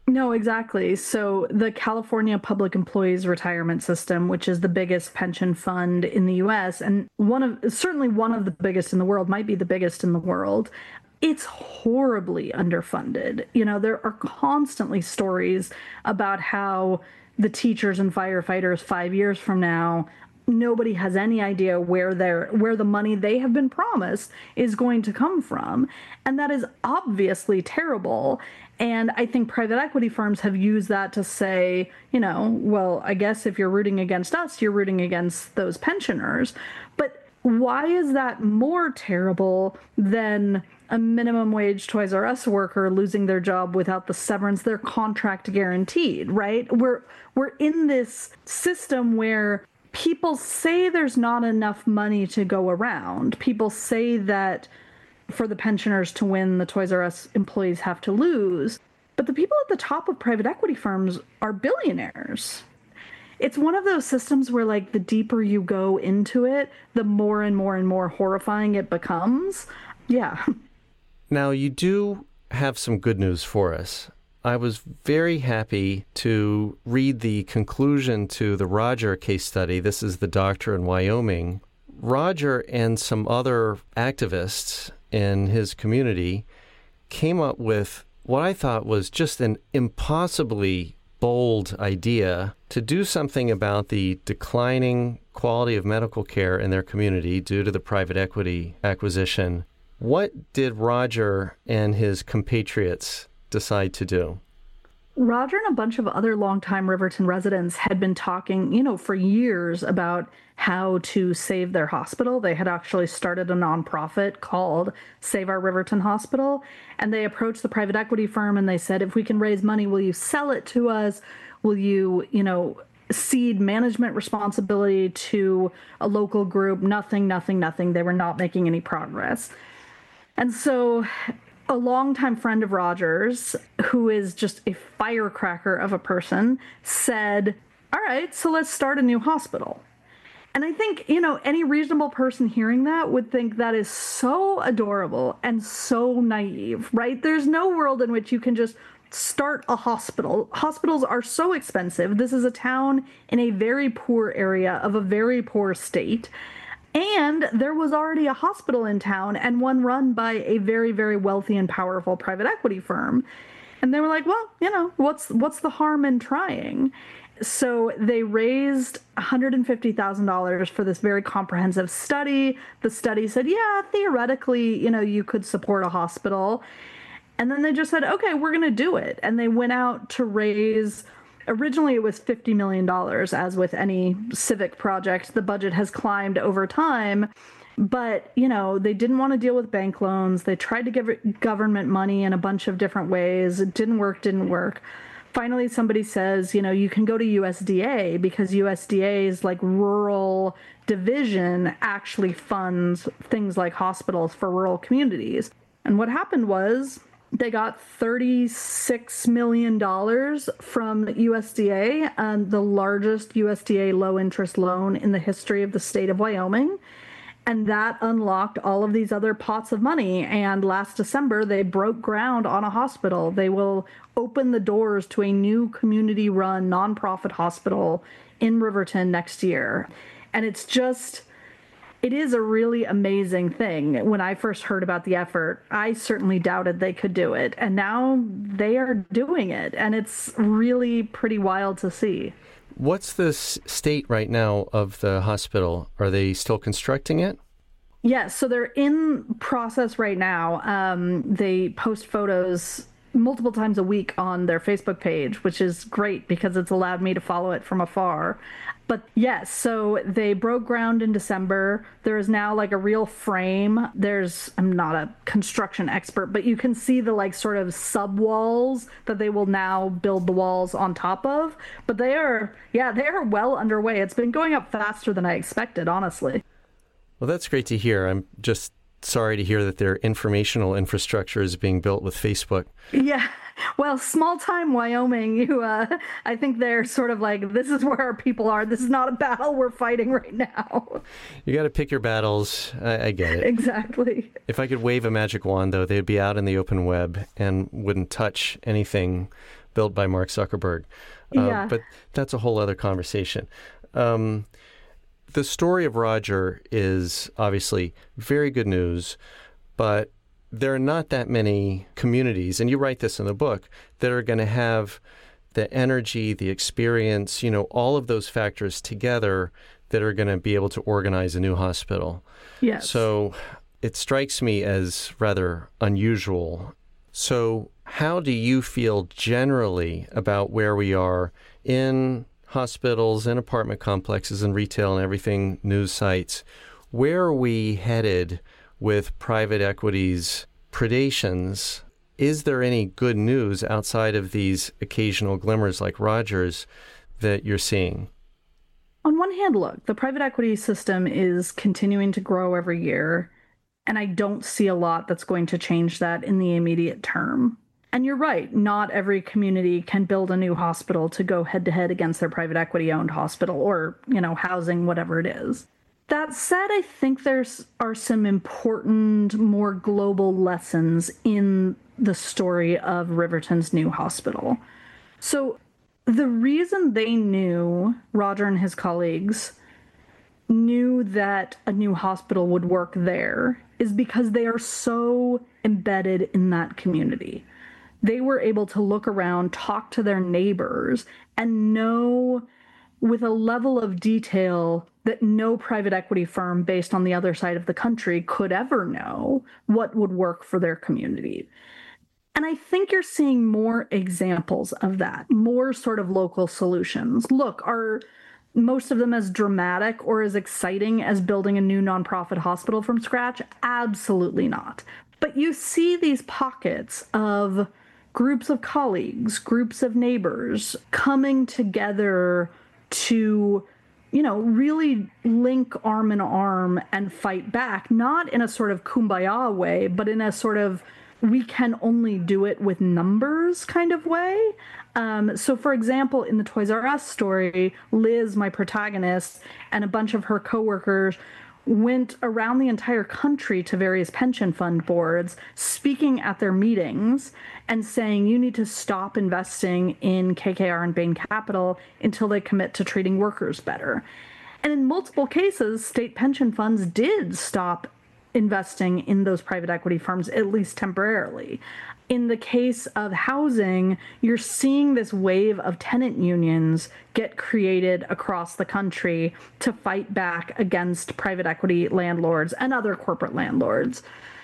No, exactly. So the California Public Employees Retirement System, which is the biggest pension fund in the US and certainly one of the biggest in the world, might be the biggest in the world. It's horribly underfunded. There are constantly stories about how the teachers and firefighters 5 years from now, nobody has any idea where the money they have been promised is going to come from. And that is obviously terrible. And I think private equity firms have used that to say, well, I guess if you're rooting against us, you're rooting against those pensioners. But why is that more terrible than a minimum wage Toys R Us worker losing their job without the severance their contract guaranteed, right? We're in this system where people say there's not enough money to go around. People say that for the pensioners to win, the Toys R Us employees have to lose. But the people at the top of private equity firms are billionaires. It's one of those systems where, like, the deeper you go into it, the more and more and more horrifying it becomes. Yeah. Now, you do have some good news for us. I was very happy to read the conclusion to the Roger case study. This is the doctor in Wyoming. Roger and some other activists in his community came up with what I thought was just an impossibly bold idea to do something about the declining quality of medical care in their community due to the private equity acquisition. What did Roger and his compatriots decide to do? Roger and a bunch of other longtime Riverton residents had been talking, for years about how to save their hospital. They had actually started a nonprofit called Save Our Riverton Hospital, and they approached the private equity firm and they said, if we can raise money, will you sell it to us? Will you, cede management responsibility to a local group? Nothing. They were not making any progress. And so a longtime friend of Roger's, who is just a firecracker of a person, said, all right, so let's start a new hospital. And I think, any reasonable person hearing that would think that is so adorable and so naive, right? There's no world in which you can just start a hospital. Hospitals are so expensive. This is a town in a very poor area of a very poor state. And there was already a hospital in town, and one run by a very, very wealthy and powerful private equity firm. And they were like, well, what's the harm in trying? So they raised $150,000 for this very comprehensive study. The study said, yeah, theoretically, you could support a hospital. And then they just said, okay, we're going to do it. And they went out to raise, originally it was $50 million, as with any civic project. The budget has climbed over time. But, they didn't want to deal with bank loans. They tried to give government money in a bunch of different ways. It didn't work. Finally, somebody says, you can go to USDA, because USDA's rural division actually funds things like hospitals for rural communities. And what happened was they got $36 million from USDA, the largest USDA low-interest loan in the history of the state of Wyoming. And that unlocked all of these other pots of money. And last December, they broke ground on a hospital. They will open the doors to a new community-run nonprofit hospital in Riverton next year. And it is a really amazing thing. When I first heard about the effort, I certainly doubted they could do it. And now they are doing it. And it's really pretty wild to see. What's the state right now of the hospital? Are they still constructing it? Yes, so they're in process right now. They post photos multiple times a week on their Facebook page, which is great because it's allowed me to follow it from afar. But yes, so they broke ground in December. There is now a real frame. I'm not a construction expert, but you can see the sort of sub walls that they will now build the walls on top of. But they are well underway. It's been going up faster than I expected, honestly. Well, that's great to hear. I'm just sorry to hear that their informational infrastructure is being built with Facebook. Yeah. Well, small-time Wyoming, I think they're sort of this is where our people are. This is not a battle we're fighting right now. You got to pick your battles. I get it. Exactly. If I could wave a magic wand, though, they'd be out in the open web and wouldn't touch anything built by Mark Zuckerberg. But that's a whole other conversation. The story of Roger is obviously very good news, but there are not that many communities, and you write this in the book, that are going to have the energy, the experience, all of those factors together that are going to be able to organize a new hospital. Yes. So it strikes me as rather unusual. So how do you feel generally about where we are in hospitals and apartment complexes and retail and everything, news sites? Where are we headed with private equity's predations? Is there any good news outside of these occasional glimmers like Rogers that you're seeing? On one hand, look, the private equity system is continuing to grow every year, and I don't see a lot that's going to change that in the immediate term. And you're right, not every community can build a new hospital to go head-to-head against their private equity-owned hospital or, housing, whatever it is. That said, I think there are some important, more global lessons in the story of Riverton's new hospital. So the reason they knew, Roger and his colleagues, knew that a new hospital would work there is because they are so embedded in that community. They were able to look around, talk to their neighbors, and know with a level of detail that no private equity firm based on the other side of the country could ever know what would work for their community. And I think you're seeing more examples of that, more sort of local solutions. Look, are most of them as dramatic or as exciting as building a new nonprofit hospital from scratch? Absolutely not. But you see these pockets of groups of colleagues, groups of neighbors coming together to, really link arm in arm and fight back, not in a sort of kumbaya way, but in a sort of we can only do it with numbers kind of way. So, for example, in the Toys R Us story, Liz, my protagonist, and a bunch of her coworkers went around the entire country to various pension fund boards, speaking at their meetings and saying, you need to stop investing in KKR and Bain Capital until they commit to treating workers better. And in multiple cases, state pension funds did stop investing in those private equity firms, at least temporarily. In the case of housing, you're seeing this wave of tenant unions get created across the country to fight back against private equity landlords and other corporate landlords.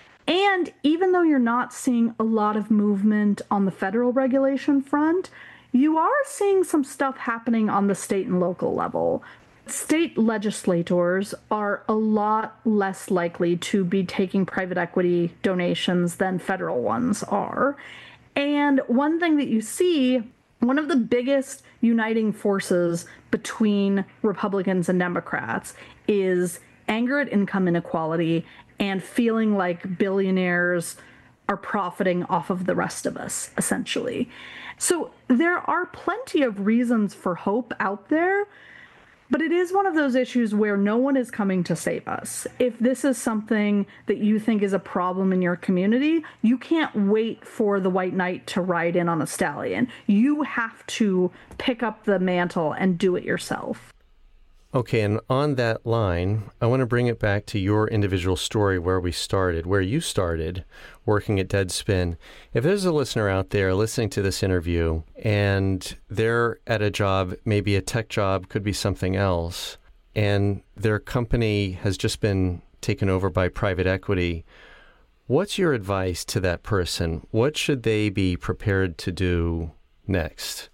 And even though you're not seeing a lot of movement on the federal regulation front, you are seeing some stuff happening on the state and local level. State legislators are a lot less likely to be taking private equity donations than federal ones are. And one thing that you see, one of the biggest uniting forces between Republicans and Democrats is anger at income inequality and feeling like billionaires are profiting off of the rest of us, essentially. So there are plenty of reasons for hope out there. But it is one of those issues where no one is coming to save us. If this is something that you think is a problem in your community, you can't wait for the white knight to ride in on a stallion. You have to pick up the mantle and do it yourself. Okay, and on that line, I want to bring it back to your individual story where you started working at Deadspin. If there's a listener out there listening to this interview and they're at a job, maybe a tech job, could be something else, and their company has just been taken over by private equity, what's your advice to that person? What should they be prepared to do next?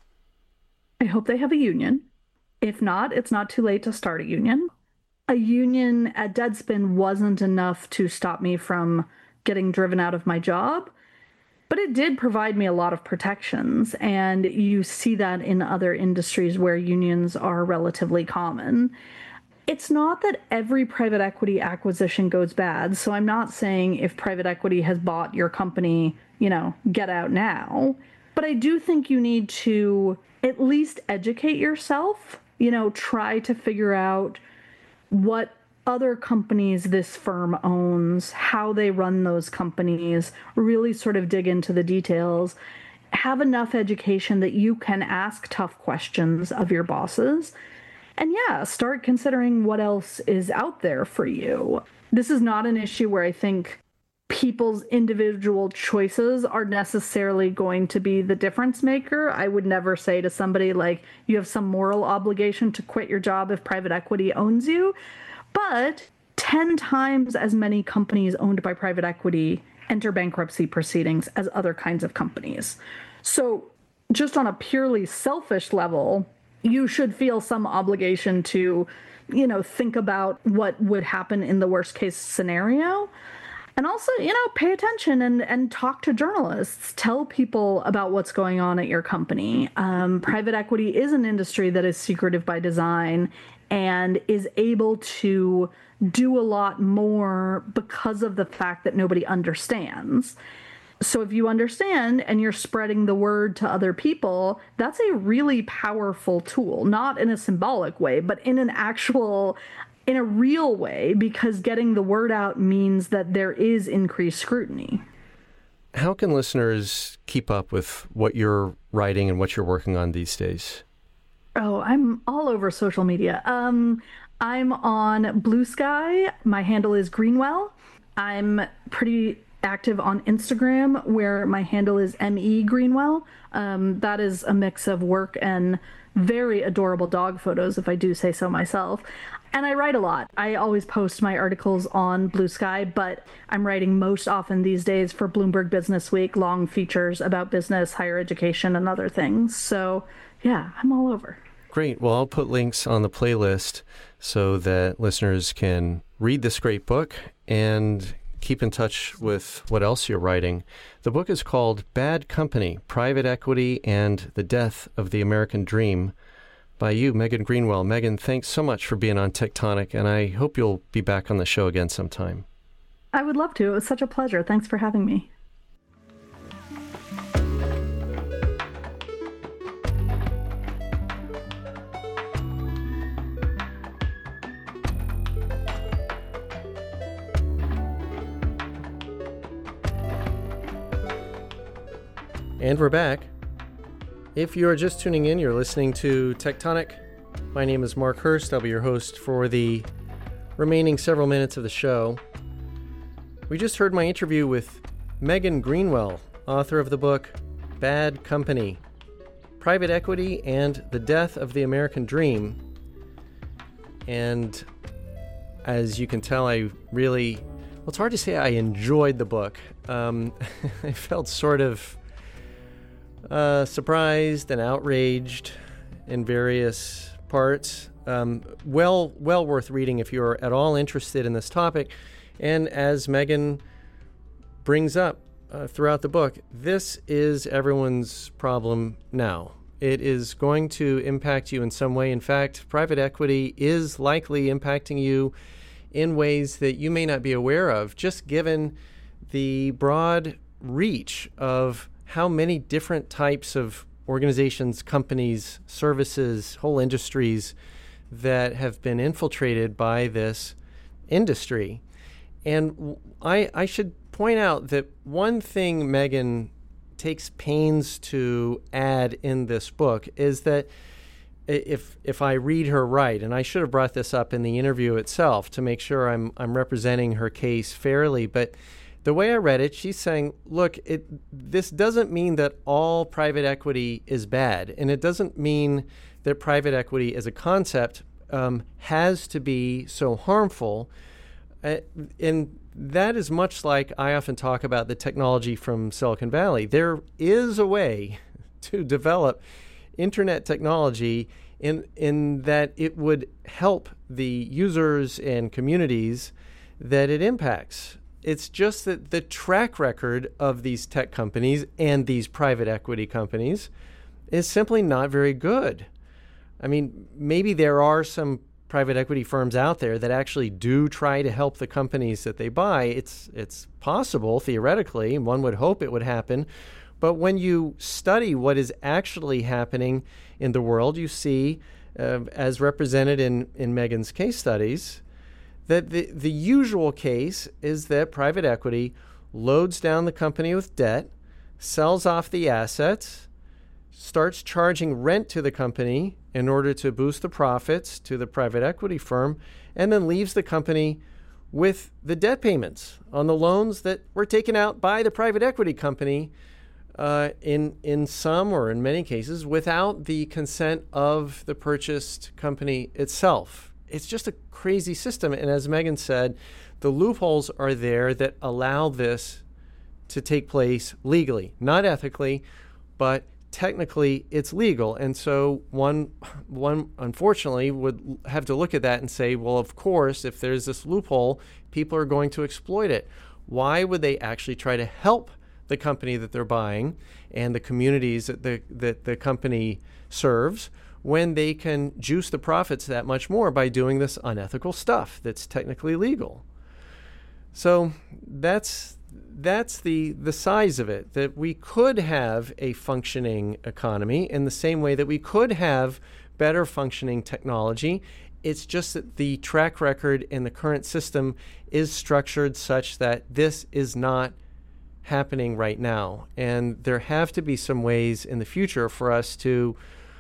I hope they have a union. If not, it's not too late to start a union. A union at Deadspin wasn't enough to stop me from getting driven out of my job, but it did provide me a lot of protections, and you see that in other industries where unions are relatively common. It's not that every private equity acquisition goes bad, so I'm not saying if private equity has bought your company, get out now, but I do think you need to at least educate yourself. Try to figure out what other companies this firm owns, how they run those companies, really sort of dig into the details. have enough education that you can ask tough questions of your bosses. And yeah, start considering what else is out there for you. This is not an issue where I think people's individual choices are necessarily going to be the difference maker. I would never say to somebody like, you have some moral obligation to quit your job if private equity owns you. But 10 times as many companies owned by private equity enter bankruptcy proceedings as other kinds of companies. So just on a purely selfish level, you should feel some obligation to, think about what would happen in the worst case scenario. And also, pay attention and talk to journalists. Tell people about what's going on at your company. Private equity is an industry that is secretive by design and is able to do a lot more because of the fact that nobody understands. So if you understand and you're spreading the word to other people, that's a really powerful tool, not in a symbolic way, but in a real way, because getting the word out means that there is increased scrutiny. How can listeners keep up with what you're writing and what you're working on these days? Oh, I'm all over social media. I'm on Blue Sky. My handle is Greenwell. I'm pretty active on Instagram, where my handle is ME Greenwell. That is a mix of work and very adorable dog photos, if I do say so myself. And I write a lot. I always post my articles on Blue Sky, but I'm writing most often these days for Bloomberg Business Week, long features about business, higher education, and other things. So yeah, I'm all over. Great. Well, I'll put links on the playlist so that listeners can read this great book and keep in touch with what else you're writing. The book is called Bad Company, Private Equity and the Death of the American Dream, by you, Megan Greenwell. Megan, thanks so much for being on Tectonic, and I hope you'll be back on the show again sometime. I would love to. It was such a pleasure. Thanks for having me. And we're back. If you're just tuning in, you're listening to Tectonic. My name is Mark Hurst. I'll be your host for the remaining several minutes of the show. We just heard my interview with Megan Greenwell, author of the book Bad Company, Private Equity and the Death of the American Dream. And as you can tell, it's hard to say I enjoyed the book. I felt sort of surprised and outraged in various parts. Well worth reading if you're at all interested in this topic. And as Megan brings up throughout the book, this is everyone's problem now. It is going to impact you in some way. In fact, private equity is likely impacting you in ways that you may not be aware of, just given the broad reach of how many different types of organizations, companies, services, whole industries that have been infiltrated by this industry. And I should point out that one thing Megan takes pains to add in this book is that if I read her right, and I should have brought this up in the interview itself to make sure I'm representing her case fairly, but the way I read it, she's saying, look, this doesn't mean that all private equity is bad, and it doesn't mean that private equity as a concept has to be so harmful. And that is much like I often talk about the technology from Silicon Valley. There is a way to develop internet technology in that it would help the users and communities that it impacts. It's just that the track record of these tech companies and these private equity companies is simply not very good. I mean, maybe there are some private equity firms out there that actually do try to help the companies that they buy. It's possible, theoretically, and one would hope it would happen. But when you study what is actually happening in the world, you see, as represented in Megan's case studies, that the usual case is that private equity loads down the company with debt, sells off the assets, starts charging rent to the company in order to boost the profits to the private equity firm, and then leaves the company with the debt payments on the loans that were taken out by the private equity company in some or in many cases without the consent of the purchased company itself. It's just a crazy system. And as Megan said, the loopholes are there that allow this to take place legally, not ethically, but technically it's legal. And so one unfortunately would have to look at that and say, well, of course, if there's this loophole, people are going to exploit it. Why would they actually try to help the company that they're buying and the communities that the company serves when they can juice the profits that much more by doing this unethical stuff that's technically legal? So that's the size of it, that we could have a functioning economy in the same way that we could have better functioning technology. It's just that the track record in the current system is structured such that this is not happening right now. And there have to be some ways in the future for us to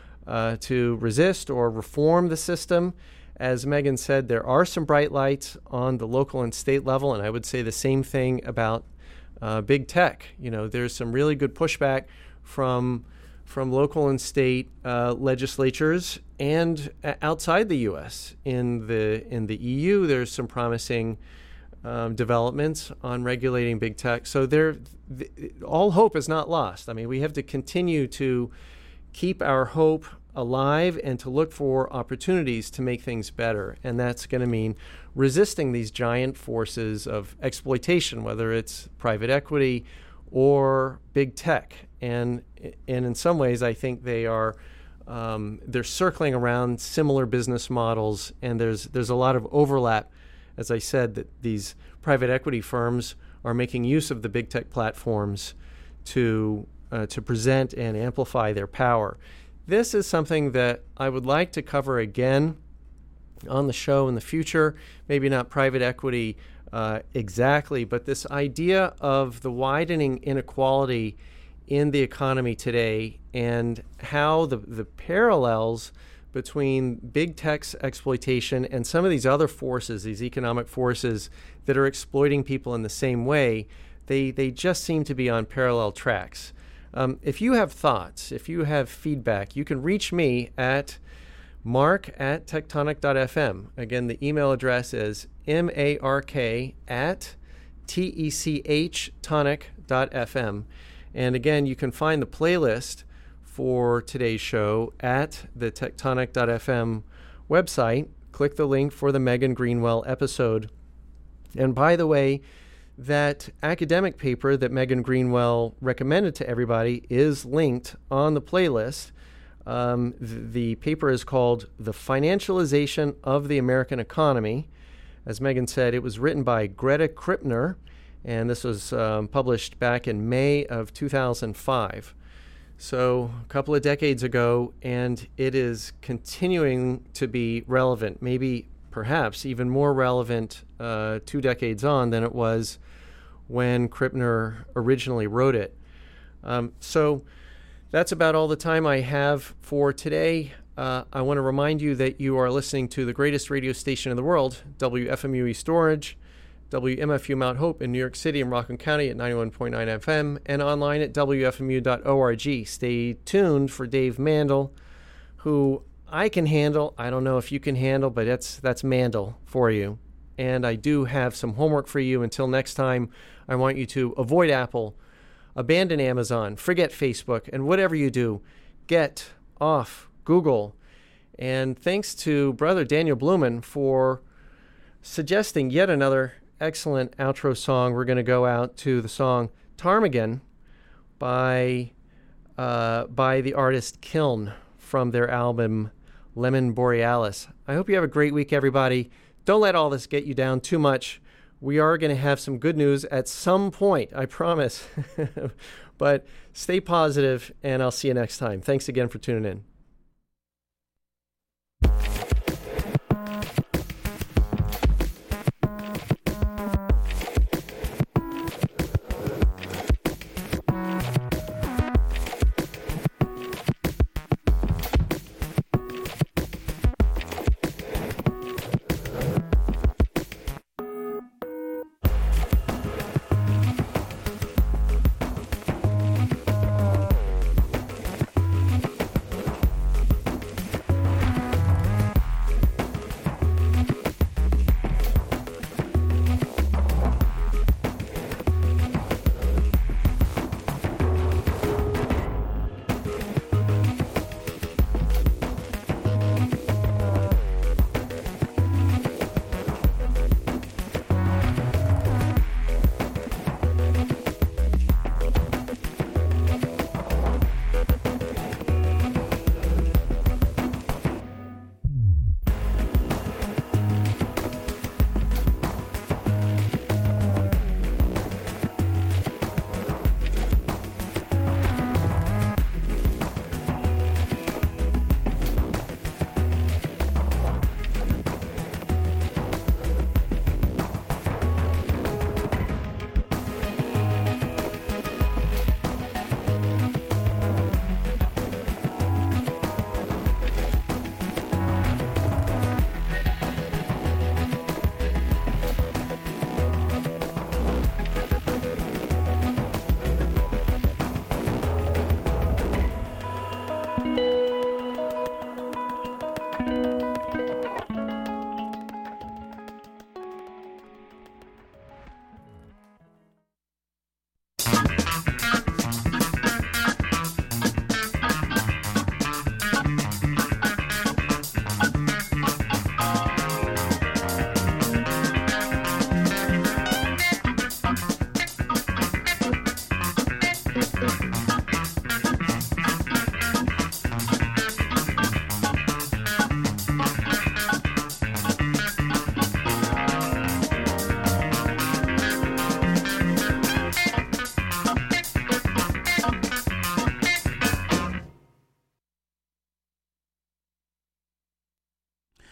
resist or reform the system. As Megan said, there are some bright lights on the local and state level, and I would say the same thing about big tech. There's some really good pushback from local and state legislatures and outside the U.S. In the EU, there's some promising developments on regulating big tech. So all hope is not lost. I mean, we have to continue to keep our hope alive and to look for opportunities to make things better. And that's going to mean resisting these giant forces of exploitation, whether it's private equity or big tech. And in some ways, I think they're circling around similar business models, and there's a lot of overlap. As I said, that these private equity firms are making use of the big tech platforms to present and amplify their power. This is something that I would like to cover again on the show in the future. Maybe not private equity exactly, but this idea of the widening inequality in the economy today and how the parallels between big tech's exploitation and some of these other forces, these economic forces that are exploiting people in the same way, they just seem to be on parallel tracks. If you have thoughts, if you have feedback, you can reach me at mark@tectonic.fm. Again, the email address is mark@tecchtonic.fm. And again, you can find the playlist for today's show at the tectonic.fm website. Click the link for the Megan Greenwell episode. And by the way, that academic paper that Megan Greenwell recommended to everybody is linked on the playlist. The paper is called The Financialization of the American Economy. As Megan said, it was written by Greta Krippner, and this was published back in May of 2005. So a couple of decades ago, and it is continuing to be relevant, maybe perhaps even more relevant 2 decades on than it was when Krippner originally wrote it. So that's about all the time I have for today. I want to remind you that you are listening to the greatest radio station in the world, WFMU East Orange, WMFU Mount Hope in New York City and Rockland County at 91.9 FM, and online at WFMU.org. Stay tuned for Dave Mandel, who I can handle. I don't know if you can handle, but that's Mandel for you. And I do have some homework for you. Until next time, I want you to avoid Apple, abandon Amazon, forget Facebook, and whatever you do, get off Google. And thanks to Brother Daniel Blumen for suggesting yet another excellent outro song. We're going to go out to the song Ptarmigan by the artist Kiln from their album Lemon Borealis. I hope you have a great week, everybody. Don't let all this get you down too much. We are going to have some good news at some point, I promise. But stay positive, and I'll see you next time. Thanks again for tuning in.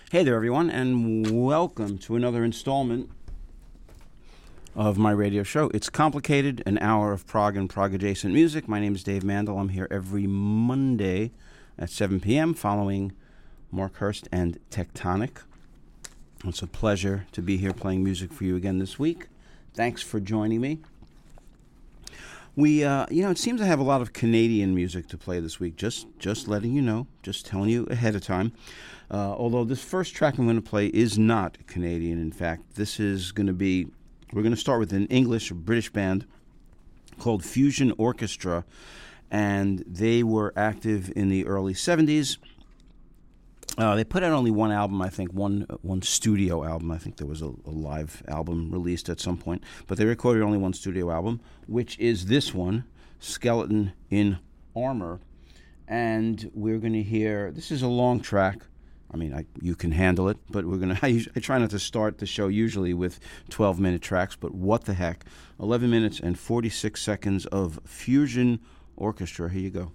Hey there, everyone, and welcome to another installment of my radio show. It's Complicated, an hour of prog and prog-adjacent music. My name is Dave Mandel. I'm here every Monday at 7 p.m. following Mark Hurst and Tectonic. It's a pleasure to be here playing music for you again this week. Thanks for joining me. We, it seems I have a lot of Canadian music to play this week. Just letting you know, just telling you ahead of time. Although this first track I'm going to play is not Canadian. In fact, this is going to be, we're going to start with an English or British band called Fusion Orchestra, and they were active in the early 70s. They put out only one album, I think, one studio album. I think there was a live album released at some point, but they recorded only one studio album, which is this one, Skeleton in Armor. And we're going to hear, this is a long track. I mean, you can handle it, but I try not to start the show usually with 12-minute tracks, but what the heck. 11 minutes and 46 seconds of Fusion Orchestra. Here you go.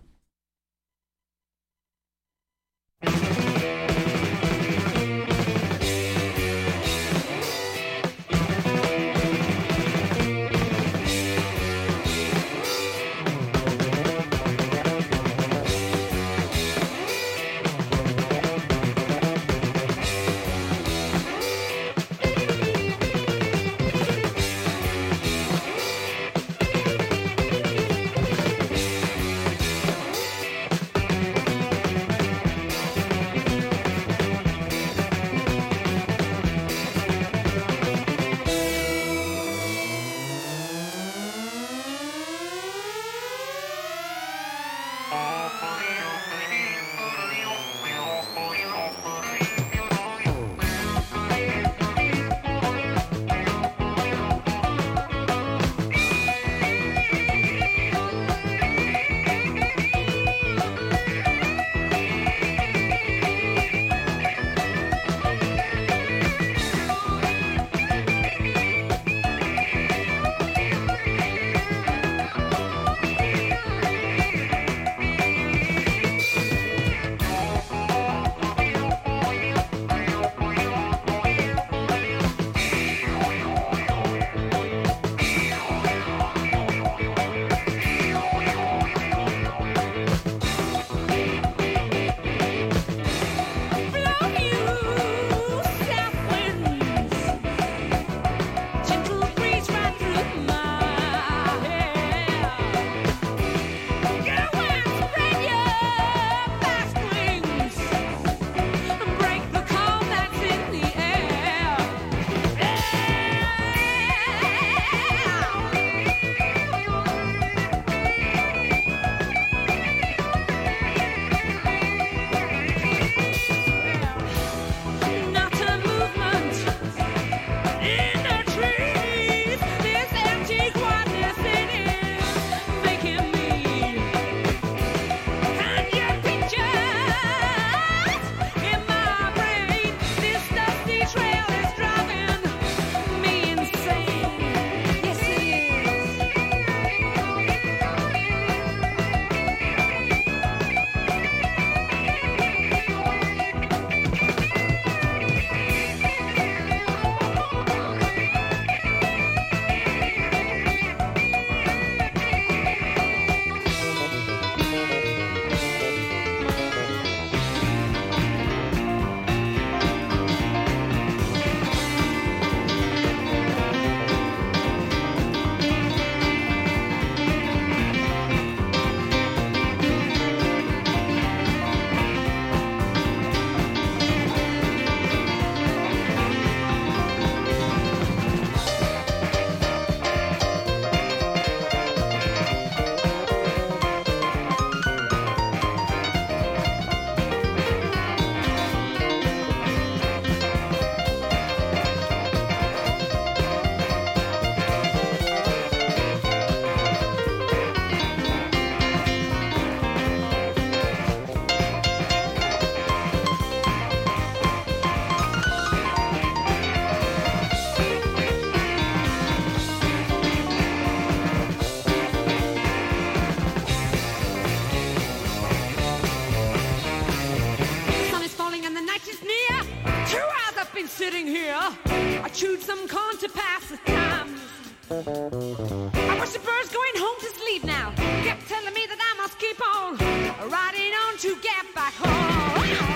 chewed some corn to pass the time. I wish the birds going home to sleep now kept telling me that I must keep on riding on to get back home.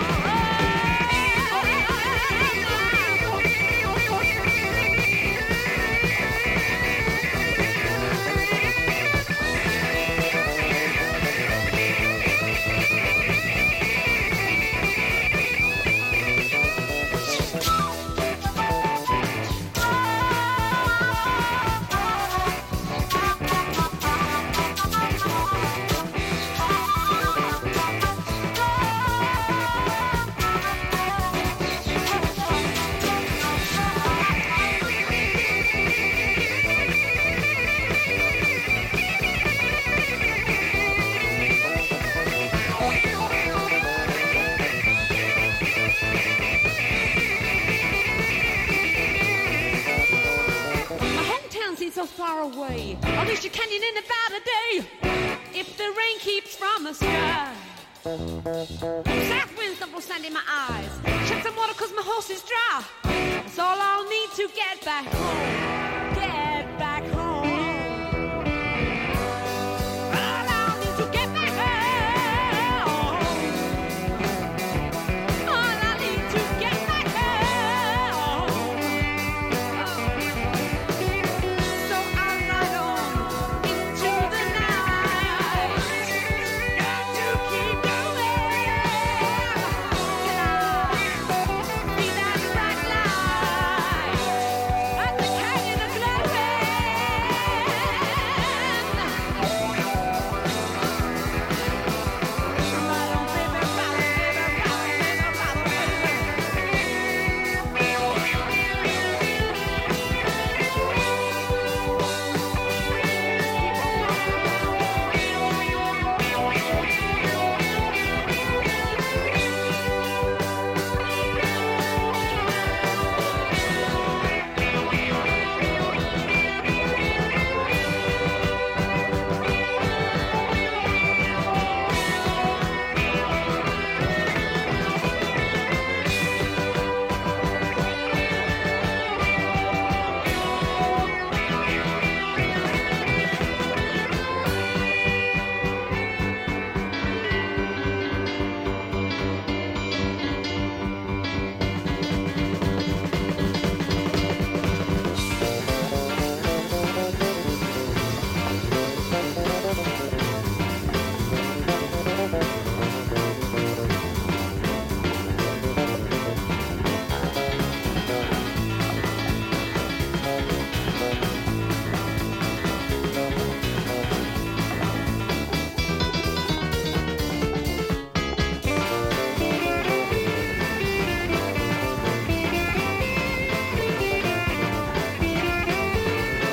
So far away, I'll reach the canyon in about a day if the rain keeps from the sky. South winds double sand in my eyes, shed some water cause my horse is dry. That's all I'll need to get back home.